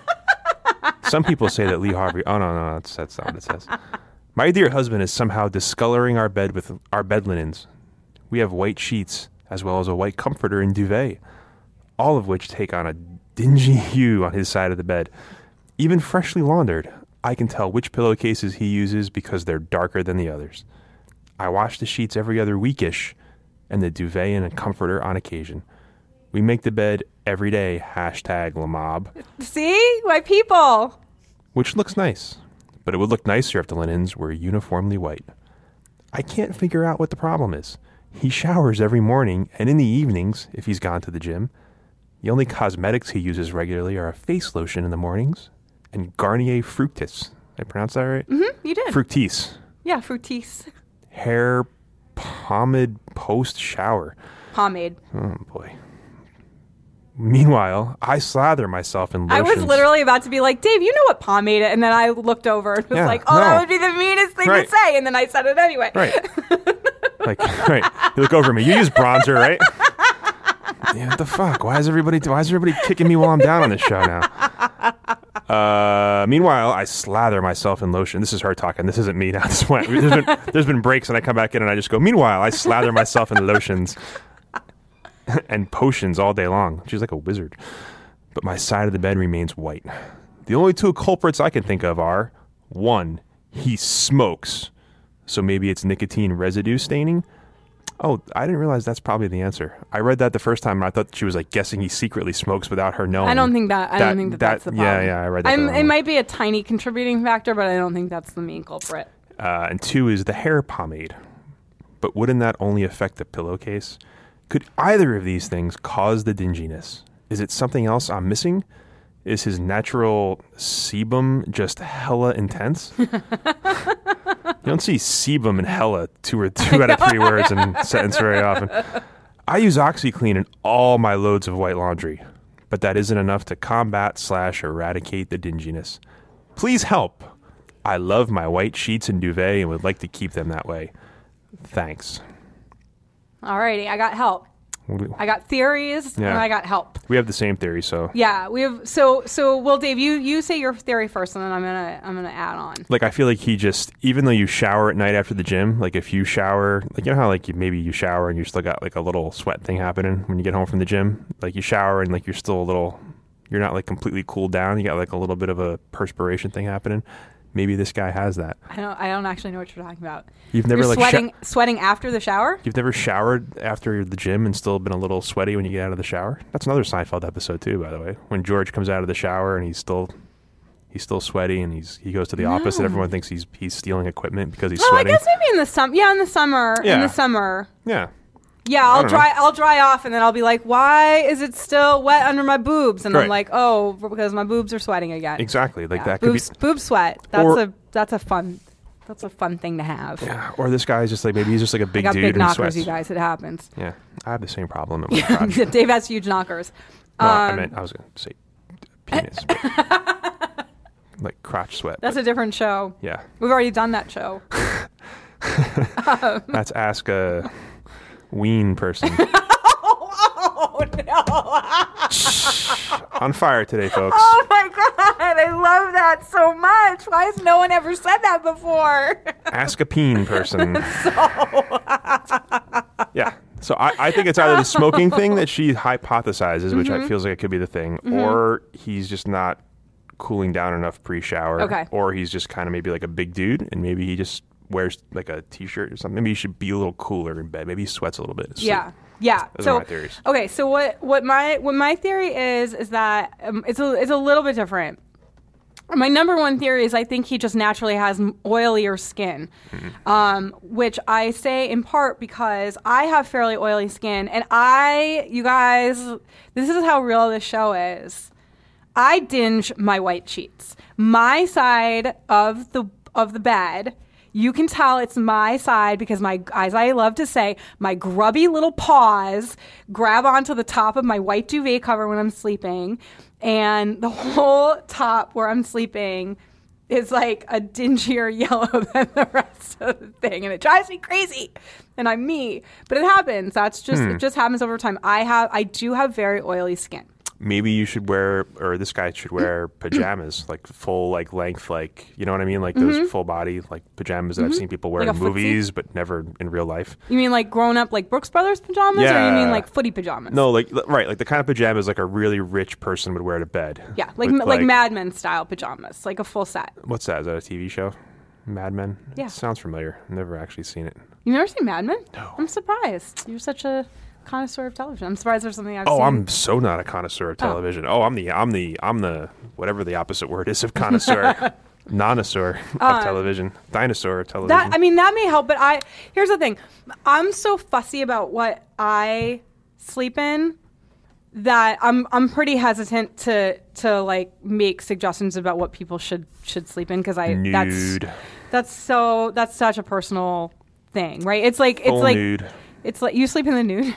Some people say that Lee Harvey... Oh, no, no, that's, that's not what it says. My dear husband is somehow discoloring our bed with our bed linens. We have white sheets, as well as a white comforter and duvet, all of which take on a dingy hue on his side of the bed. Even freshly laundered, I can tell which pillowcases he uses because they're darker than the others. I wash the sheets every other weekish, and the duvet and a comforter on occasion. We make the bed every day, hashtag Lamob. See? My people! Which looks nice, but it would look nicer if the linens were uniformly white. I can't figure out what the problem is. He showers every morning, and in the evenings, if he's gone to the gym. The only cosmetics he uses regularly are a face lotion in the mornings and Garnier Fructis. Did I pronounce that right? Mm-hmm, you did. Fructis. Yeah, Fructis. Hair pomade post-shower. Pomade. Oh, boy. Meanwhile, I slather myself in lotions. I was literally about to be like, Dave, you know what pomade is? And then I looked over and was yeah, like, oh, no. that would be the meanest thing right. to say. And then I said it anyway. Right. Like, right. You look over at me. You use bronzer, right? Yeah, what the fuck? Why is everybody why is everybody kicking me while I'm down on this show now? Uh, meanwhile, I slather myself in lotion. This is her talking. This isn't me now. This point. There's been, there's been breaks, and I come back in and I just go, meanwhile, I slather myself in lotions and potions all day long. She's like a wizard. But my side of the bed remains white. The only two culprits I can think of are, one, he smokes. So maybe it's nicotine residue staining. Oh, I didn't realize that's probably the answer. I read that the first time and I thought she was like guessing he secretly smokes without her knowing. I don't think that. I that, don't think that, that that's the problem. Yeah, yeah, I read that. I'm, the it might be a tiny contributing factor, but I don't think that's the main culprit. Uh, and two is the hair pomade. But wouldn't that only affect the pillowcase? Could either of these things cause the dinginess? Is it something else I'm missing? Is his natural sebum just hella intense? You don't see sebum and hella two or two out of three words in a sentence very often. I use OxyClean in all my loads of white laundry, but that isn't enough to combat slash eradicate the dinginess. Please help. I love my white sheets and duvet and would like to keep them that way. Thanks. Alrighty, I got help. I got theories Yeah. and I got help. We have the same theory, so Yeah, we have. So, so well, Dave, you you say your theory first, and then I'm gonna I'm gonna add on. like I feel like he just, even though you shower at night after the gym, like if you shower, like you know how like you, maybe you shower and you still got like a little sweat thing happening when you get home from the gym, like you shower and like you're still a little, you're not like completely cooled down, you got like a little bit of a perspiration thing happening. Maybe this guy has that. I don't I don't actually know what you're talking about. You've never You're like sweating sho- sweating after the shower. you've never showered after the gym and still been a little sweaty when you get out of the shower. That's another Seinfeld episode too, by the way. When George comes out of the shower and he's still he's still sweaty and he's he goes to the office and everyone thinks he's he's stealing equipment because he's Well, sweating. I guess maybe in the summer. Yeah, in the summer. In Yeah. the summer. Yeah. Yeah, I'll don't dry. I'll dry off, and then I'll be like, "Why is it still wet under my boobs?" And I'm Right. like, "Oh, because my boobs are sweating again." Exactly. Like Yeah, that could boobs, be boob sweat. That's Or- a that's a fun that's a fun thing to have. yeah, or this guy's just like maybe he's just like a I big got dude big and he knockers, sweats. you guys. It happens. Yeah. I have the same problem at my crotch. Dave has huge knockers. No, I Um, meant I was gonna say penis. but like crotch sweat. That's but a different show. yeah. We've already done that show. That's ask a ween person. Oh no! On fire today, folks. Oh my god! I love that so much. Why has no one ever said that before? Ask a peen person. Yeah. So I, I think it's either the smoking thing that she hypothesizes, which Mm-hmm. I feels like it could be the thing, or he's just not cooling down enough pre-shower, Okay. or he's just kind of maybe like a big dude, and maybe he just wears like a t-shirt or something. Maybe he should be a little cooler in bed. Maybe he sweats a little bit. So Yeah. Yeah. Those so are my theories. okay. So what what my what my theory is is that um, it's a it's a little bit different. My number one theory is I think he just naturally has m- oilier skin, Mm-hmm. um, which I say in part because I have fairly oily skin, and I, you guys, this is how real this show is. I dinge my white sheets. My side of the of the bed. You can tell it's my side because my, as I love to say, my grubby little paws grab onto the top of my white duvet cover when I'm sleeping, and the whole top where I'm sleeping is like a dingier yellow than the rest of the thing, and it drives me crazy. And I'm me, but it happens. That's just it. Just happens over time. I have, I do have very oily skin. Maybe you should wear, or this guy should wear pajamas, like full, like length, like, you know what I mean? Like those full body, like pajamas that I've seen people wear Mm-hmm. Like in a footsie? movies, but never in real life. You mean like grown up, like Brooks Brothers pajamas, or you Yeah. mean like footy pajamas? No, like, li- right, like the kind of pajamas like a really rich person would wear to bed. Yeah, like With, like, Mad Men style pajamas, like a full set. What's that? Is that a T V show? Mad Men? Yeah. Sounds familiar. Never actually seen it. You've never seen Mad Men? No. I'm surprised. You're such a connoisseur of television. I'm surprised there's something I've Oh, seen. I'm so not a connoisseur of television. Oh, I'm the, I'm the, I'm the, whatever the opposite word is of connoisseur. Nonosaur of television. Dinosaur of television. That I mean that may help, but I here's the thing. I'm so fussy about what I sleep in that I'm I'm pretty hesitant to to like make suggestions about what people should should sleep in because I Nude. that's that's so that's such a personal thing, right? It's like Full it's like nude. it's like you sleep in the nude.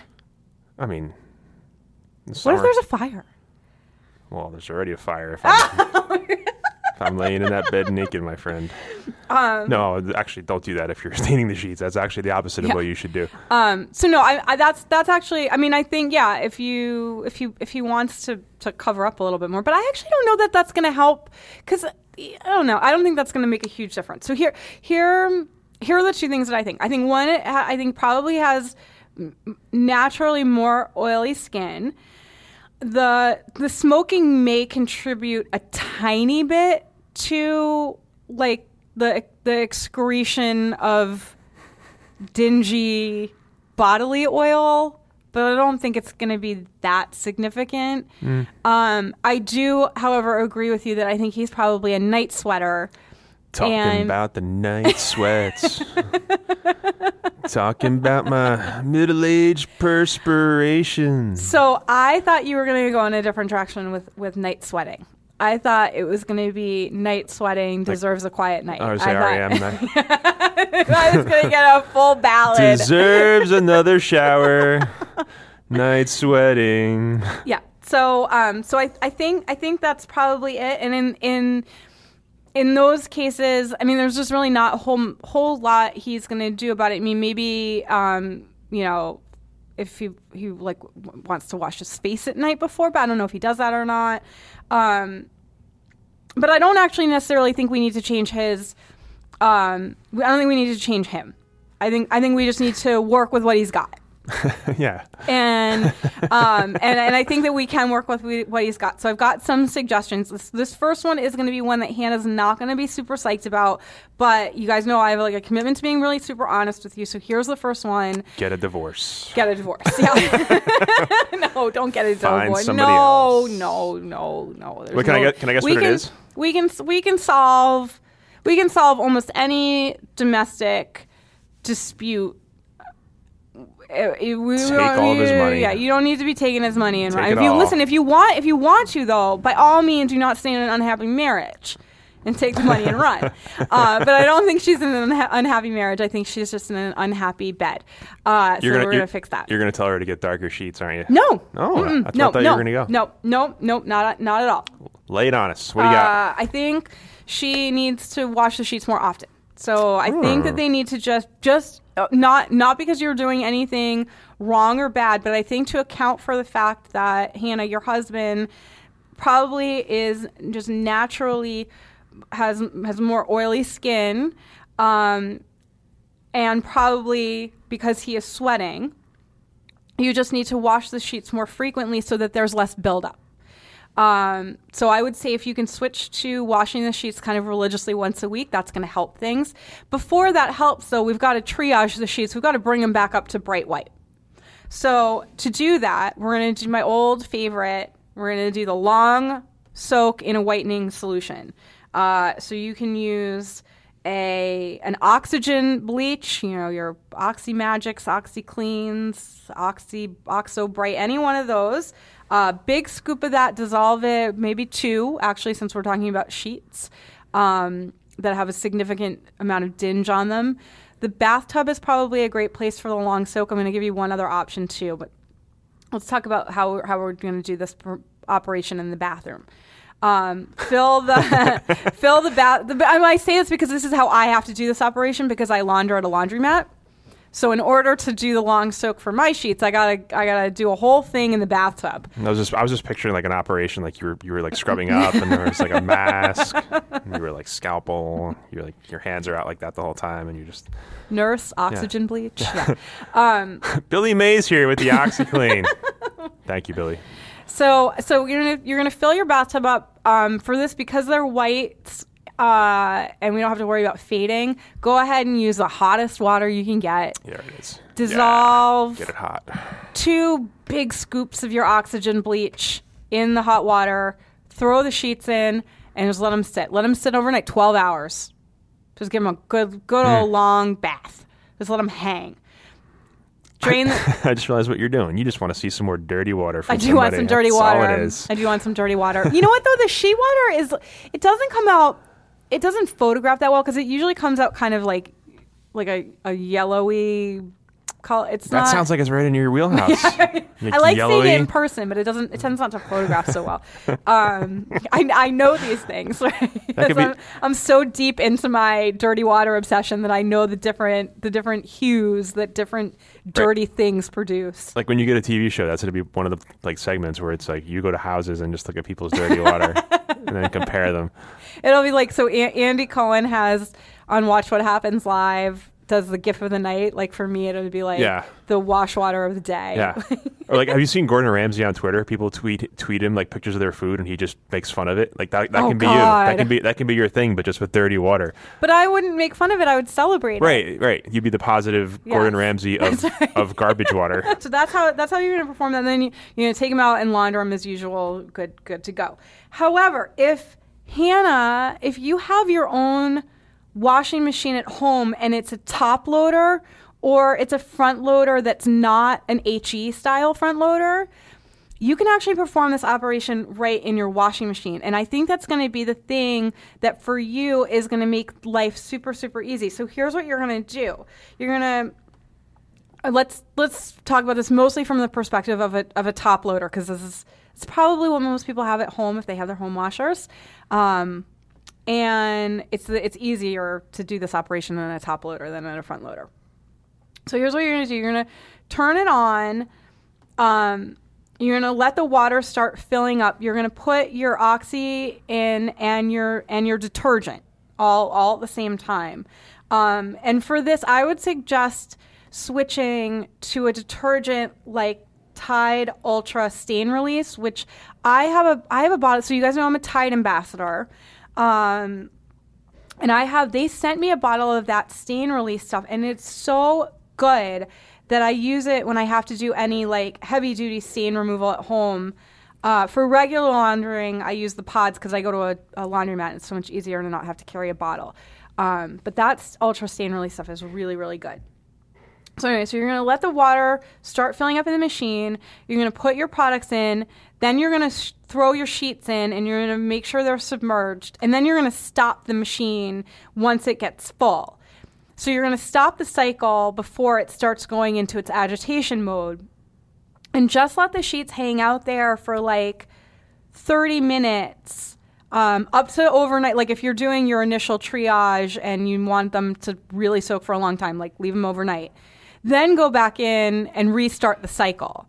I mean, in the What summer- if there's a fire? Well, there's already a fire. If I'm, If I'm laying in that bed naked, my friend. Um, no, actually, don't do that if you're staining the sheets. That's actually the opposite of yeah. what you should do. Um, so no, I, I, that's that's actually. I mean, I think yeah. If you if you if he wants to to cover up a little bit more, but I actually don't know that that's going to help because I don't know. I don't think that's going to make a huge difference. So here here here are the two things that I think. I think one, it ha- I think probably has naturally more oily skin. The the smoking may contribute a tiny bit to like the the excretion of dingy bodily oil, but I don't think it's going to be that significant. Mm. Um, I do, however, agree with you that I think he's probably a night sweater. Talking and about the night sweats. Talking about my middle-aged perspiration. So I thought you were going to go in a different direction with, with night sweating. I thought it was going to be night sweating deserves like, a quiet night. I was R E M. I was going to get a full ballad. Deserves another shower. Night sweating. Yeah. So um so I I think I think that's probably it. And in in in those cases, I mean, there's just really not a whole whole lot he's going to do about it. I mean, maybe um you know, if he he like w- wants to wash his face at night before, but I don't know if he does that or not. Um, but I don't actually necessarily think we need to change his. Um, I don't think we need to change him. I think I think we just need to work with what he's got. Yeah. And um, and and I think that we can work with what he's got. So I've got some suggestions. This, this first one is going to be one that Hannah's not going to be super psyched about, but you guys know I have like a commitment to being really super honest with you. So here's the first one: get a divorce. Get a divorce. Yeah. No, don't get a Find divorce. somebody No, else. no, no, no. Wait, can no, I get? Can I guess what can, it is? We can we can solve we can solve almost any domestic dispute. We, we Take all of his money. Yeah, you don't need to be taking his money and Take if it you all. listen, if you want, if you want to though, by all means, do not stay in an unhappy marriage and take the money and run. Uh, but I don't think she's in an unha- unhappy marriage. I think she's just in an unhappy bed. Uh, so gonna, we're gonna fix that. You're gonna tell her to get darker sheets, aren't you? No, No, Mm-mm. that's no, what I thought no, you were gonna go. No, no, no, not not at all. Lay it on us. What do you got? Uh, I think she needs to wash the sheets more often. So I Hmm. think that they need to just just uh, not not because you're doing anything wrong or bad, but I think to account for the fact that Hannah, your husband, probably is just naturally has has more oily skin, um, and probably because he is sweating, you just need to wash the sheets more frequently so that there's less buildup. Um, so I would say if you can switch to washing the sheets kind of religiously once a week, that's going to help things. Before that helps, though, we've got to triage the sheets. We've got to bring them back up to bright white. So to do that, we're going to do my old favorite. We're going to do the long soak in a whitening solution. Uh, so you can use a an oxygen bleach, you know, your Oxy Magics, Oxy Cleans, Oxy Oxo Bright, any one of those. Uh, big scoop of that, dissolve it, maybe two, actually, since we're talking about sheets um, that have a significant amount of dinge on them. The bathtub is probably a great place for the long soak. I'm going to give you one other option too, but let's talk about how, how we're going to do this per- operation in the bathroom. Um, fill the fill the bath. The, I say this because this is how I have to do this operation because I launder at a laundromat. So in order to do the long soak for my sheets, I gotta I gotta do a whole thing in the bathtub. I was just I was just picturing like an operation, like you were you were like scrubbing up, and there was like a mask, and you were like scalpel. You're like your hands are out like that the whole time, and you just nurse oxygen yeah. bleach. Yeah. Um, Billy Mays here with the OxyClean. Thank you, Billy. So so you're gonna you're gonna fill your bathtub up um, for this because they're white. Uh, and we don't have to worry about fading. Go ahead and use the hottest water you can get. There it is. Dissolve. Yeah, get it hot. Two big scoops of your oxygen bleach in the hot water. Throw the sheets in and just let them sit. Let them sit overnight, twelve hours. Just give them a good, good old mm. long bath. Just let them hang. Drain the- I just realized what you're doing. You just want to see some more dirty water from I do somebody. want some dirty That's water. all it is. I do want some dirty water. You know what, though? The sheet water is, it doesn't come out, it doesn't photograph that well because it usually comes out kind of like like a, a yellowy, color. It's that not, sounds like it's right in your wheelhouse. Like I like yellowy. seeing it in person, but it doesn't. It tends not to photograph so well. Um, I, I know these things. Right? That could be- I'm, I'm so deep into my dirty water obsession that I know the different the different hues that different dirty Right. things produce. Like when you get a T V show, that's going to be one of the like segments where it's like you go to houses and just look at people's dirty water and then compare them. It'll be like, so a- Andy Cohen has on Watch What Happens Live, does the GIF of the night. Like for me, it would be like Yeah. the wash water of the day. Yeah. Or like, have you seen Gordon Ramsay on Twitter? People tweet tweet him like pictures of their food, and he just makes fun of it. Like that, that Oh, can be you. That God. can be that can be your thing, but just with dirty water. But I wouldn't make fun of it. I would celebrate it. Right, right. You'd be the positive Gordon Yes. Ramsay of of garbage water. So that's how that's how you're going to perform that. And then you, you're going to take them out and launder them as usual. Good, good to go. However, if Hannah, if you have your own washing machine at home and it's a top loader or it's a front loader that's not an H E style front loader, you can actually perform this operation right in your washing machine. And I think that's going to be the thing that for you is going to make life super, super easy. So here's what you're going to do. You're going to Let's let's talk about this mostly from the perspective of a of a top loader, because this is it's probably what most people have at home if they have their home washers, um, and it's it's easier to do this operation in a top loader than in a front loader. So here's what you're going to do: you're going to turn it on. Um, you're going to let the water start filling up. You're going to put your Oxy in and your and your detergent all all at the same time. Um, and for this, I would suggest switching to a detergent like Tide Ultra Stain Release, which I have a I have a bottle. So you guys know I'm a Tide ambassador, um, and I have they sent me a bottle of that stain release stuff, and it's so good that I use it when I have to do any like heavy duty stain removal at home. Uh, for regular laundering, I use the pods because I go to a, a laundromat. It's so much easier to not have to carry a bottle. Um, but that Ultra Stain Release stuff is really, really good. So anyway, so you're going to let the water start filling up in the machine. You're going to put your products in. Then you're going to sh- throw your sheets in, and you're going to make sure they're submerged. And then you're going to stop the machine once it gets full. So you're going to stop the cycle before it starts going into its agitation mode. And just let the sheets hang out there for like thirty minutes, um, up to overnight. Like if you're doing your initial triage and you want them to really soak for a long time, like leave them overnight. Then go back in and restart the cycle.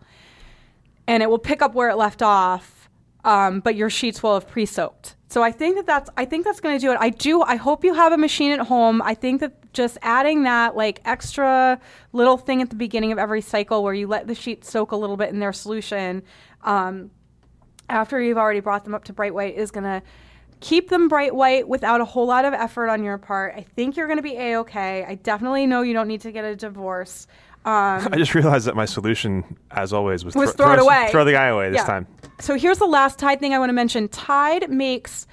And it will pick up where it left off, um, but your sheets will have pre-soaked. So I think that that's, I think that's going to do it. I do, I hope you have a machine at home. I think that just adding that like extra little thing at the beginning of every cycle where you let the sheets soak a little bit in their solution, um, after you've already brought them up to bright white is going to keep them bright white without a whole lot of effort on your part. I think you're going to be A-okay. I definitely know you don't need to get a divorce. Um, I just realized that my solution, as always, was, Was thro- throw it throw, away. Throw the guy away this Yeah. time. So here's the last Tide thing I want to mention. Tide makes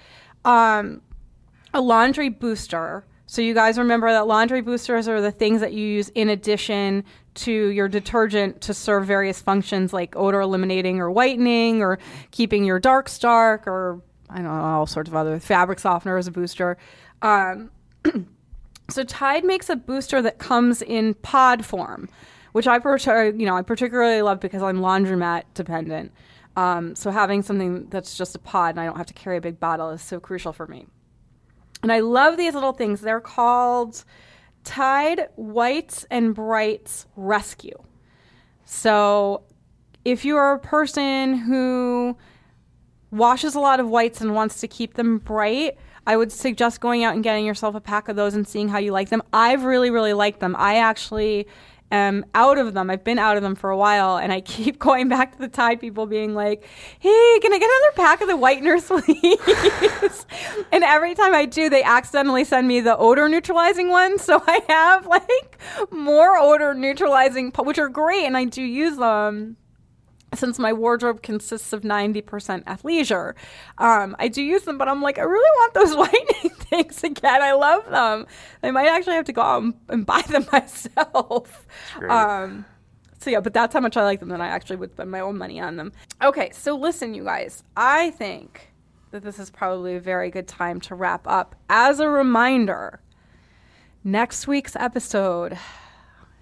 um, a laundry booster. So you guys remember that laundry boosters are the things that you use in addition to your detergent to serve various functions like odor eliminating or whitening or keeping your darks dark or I don't know, all sorts of other fabric softener as a booster. Um, so Tide makes a booster that comes in pod form, which I, per- you know, I particularly love because I'm laundromat dependent. Um, so having something that's just a pod and I don't have to carry a big bottle is so crucial for me. And I love these little things. They're called Tide Whites and Brights Rescue. So if you are a person who washes a lot of whites and wants to keep them bright, I would suggest going out and getting yourself a pack of those and seeing how you like them. I've really, really liked them. I actually am out of them. I've been out of them for a while, and I keep going back to the Tide people being like, hey, can I get another pack of the whiteners, please? And every time I do, they accidentally send me the odor neutralizing ones. So I have like more odor neutralizing, which are great, and I do use them. Since my wardrobe consists of ninety percent athleisure, um, I do use them, but I'm like, I really want those whitening things again. I love them. I might actually have to go out and, and buy them myself. Um, so yeah, but that's how much I like them that I actually would spend my own money on them. Okay, so listen, you guys, I think that this is probably a very good time to wrap up. As a reminder, next week's episode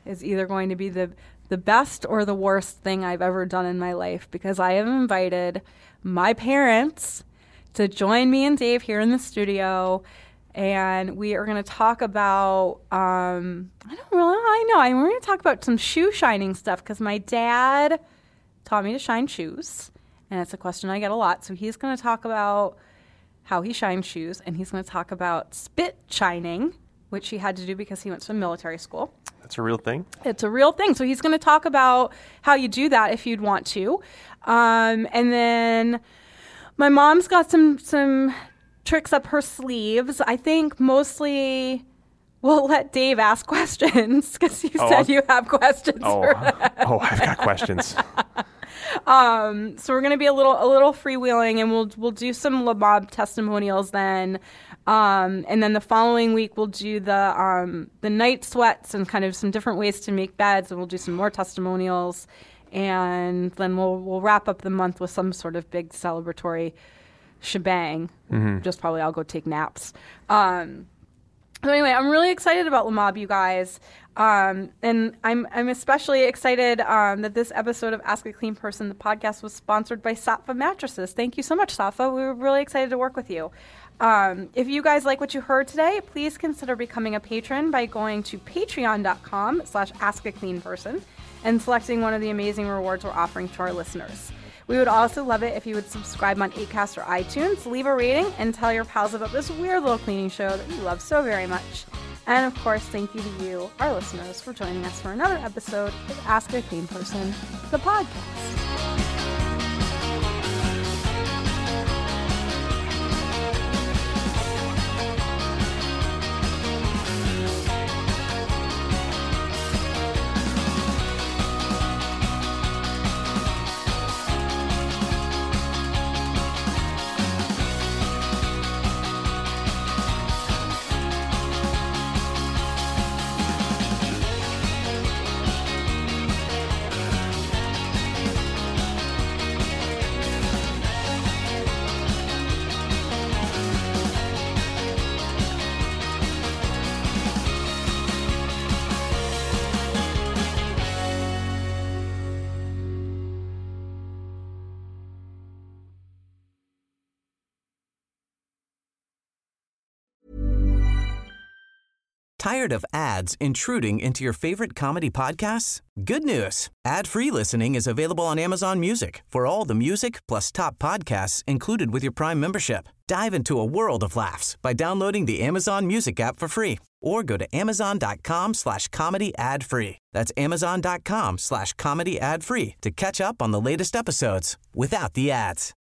is either going to be the the best or the worst thing I've ever done in my life, because I have invited my parents to join me and Dave here in the studio, and we are going to talk about, um, I don't really I know, I, we're going to talk about some shoe shining stuff, because my dad taught me to shine shoes, and it's a question I get a lot. So he's going to talk about how he shines shoes, and he's going to talk about spit shining, which he had to do because he went to military school. That's a real thing? It's a real thing. So he's going to talk about how you do that if you'd want to. Um, and then my mom's got some some tricks up her sleeves. I think mostly we'll let Dave ask questions, because you oh, said I'll, you have questions. Oh, for that. oh, I've got questions. Um, so we're going to be a little a little freewheeling, and we'll we'll do some Lamab testimonials then. Um, and then the following week we'll do the um, the night sweats and kind of some different ways to make beds, and we'll do some more testimonials, and then we'll we'll wrap up the month with some sort of big celebratory shebang. Mm-hmm. Just probably I'll go take naps. Um, so anyway, I'm really excited about Lamab, you guys. Um, and I'm I'm especially excited um, that this episode of Ask a Clean Person, the podcast, was sponsored by Sattva Mattresses. Thank you so much, Sattva. We were really excited to work with you. Um, if you guys like what you heard today, please consider becoming a patron by going to patreon.com slash Ask a Clean Person and selecting one of the amazing rewards we're offering to our listeners. We would also love it if you would subscribe on Acast or iTunes, leave a rating, and tell your pals about this weird little cleaning show that we love so very much. And of course, thank you to you, our listeners, for joining us for another episode of Ask a Clean Person, the podcast. Tired of ads intruding into your favorite comedy podcasts? Good news. Ad-free listening is available on Amazon Music for all the music plus top podcasts included with your Prime membership. Dive into a world of laughs by downloading the Amazon Music app for free or go to amazon.com slash comedy ad free. That's amazon.com slash comedy ad free to catch up on the latest episodes without the ads.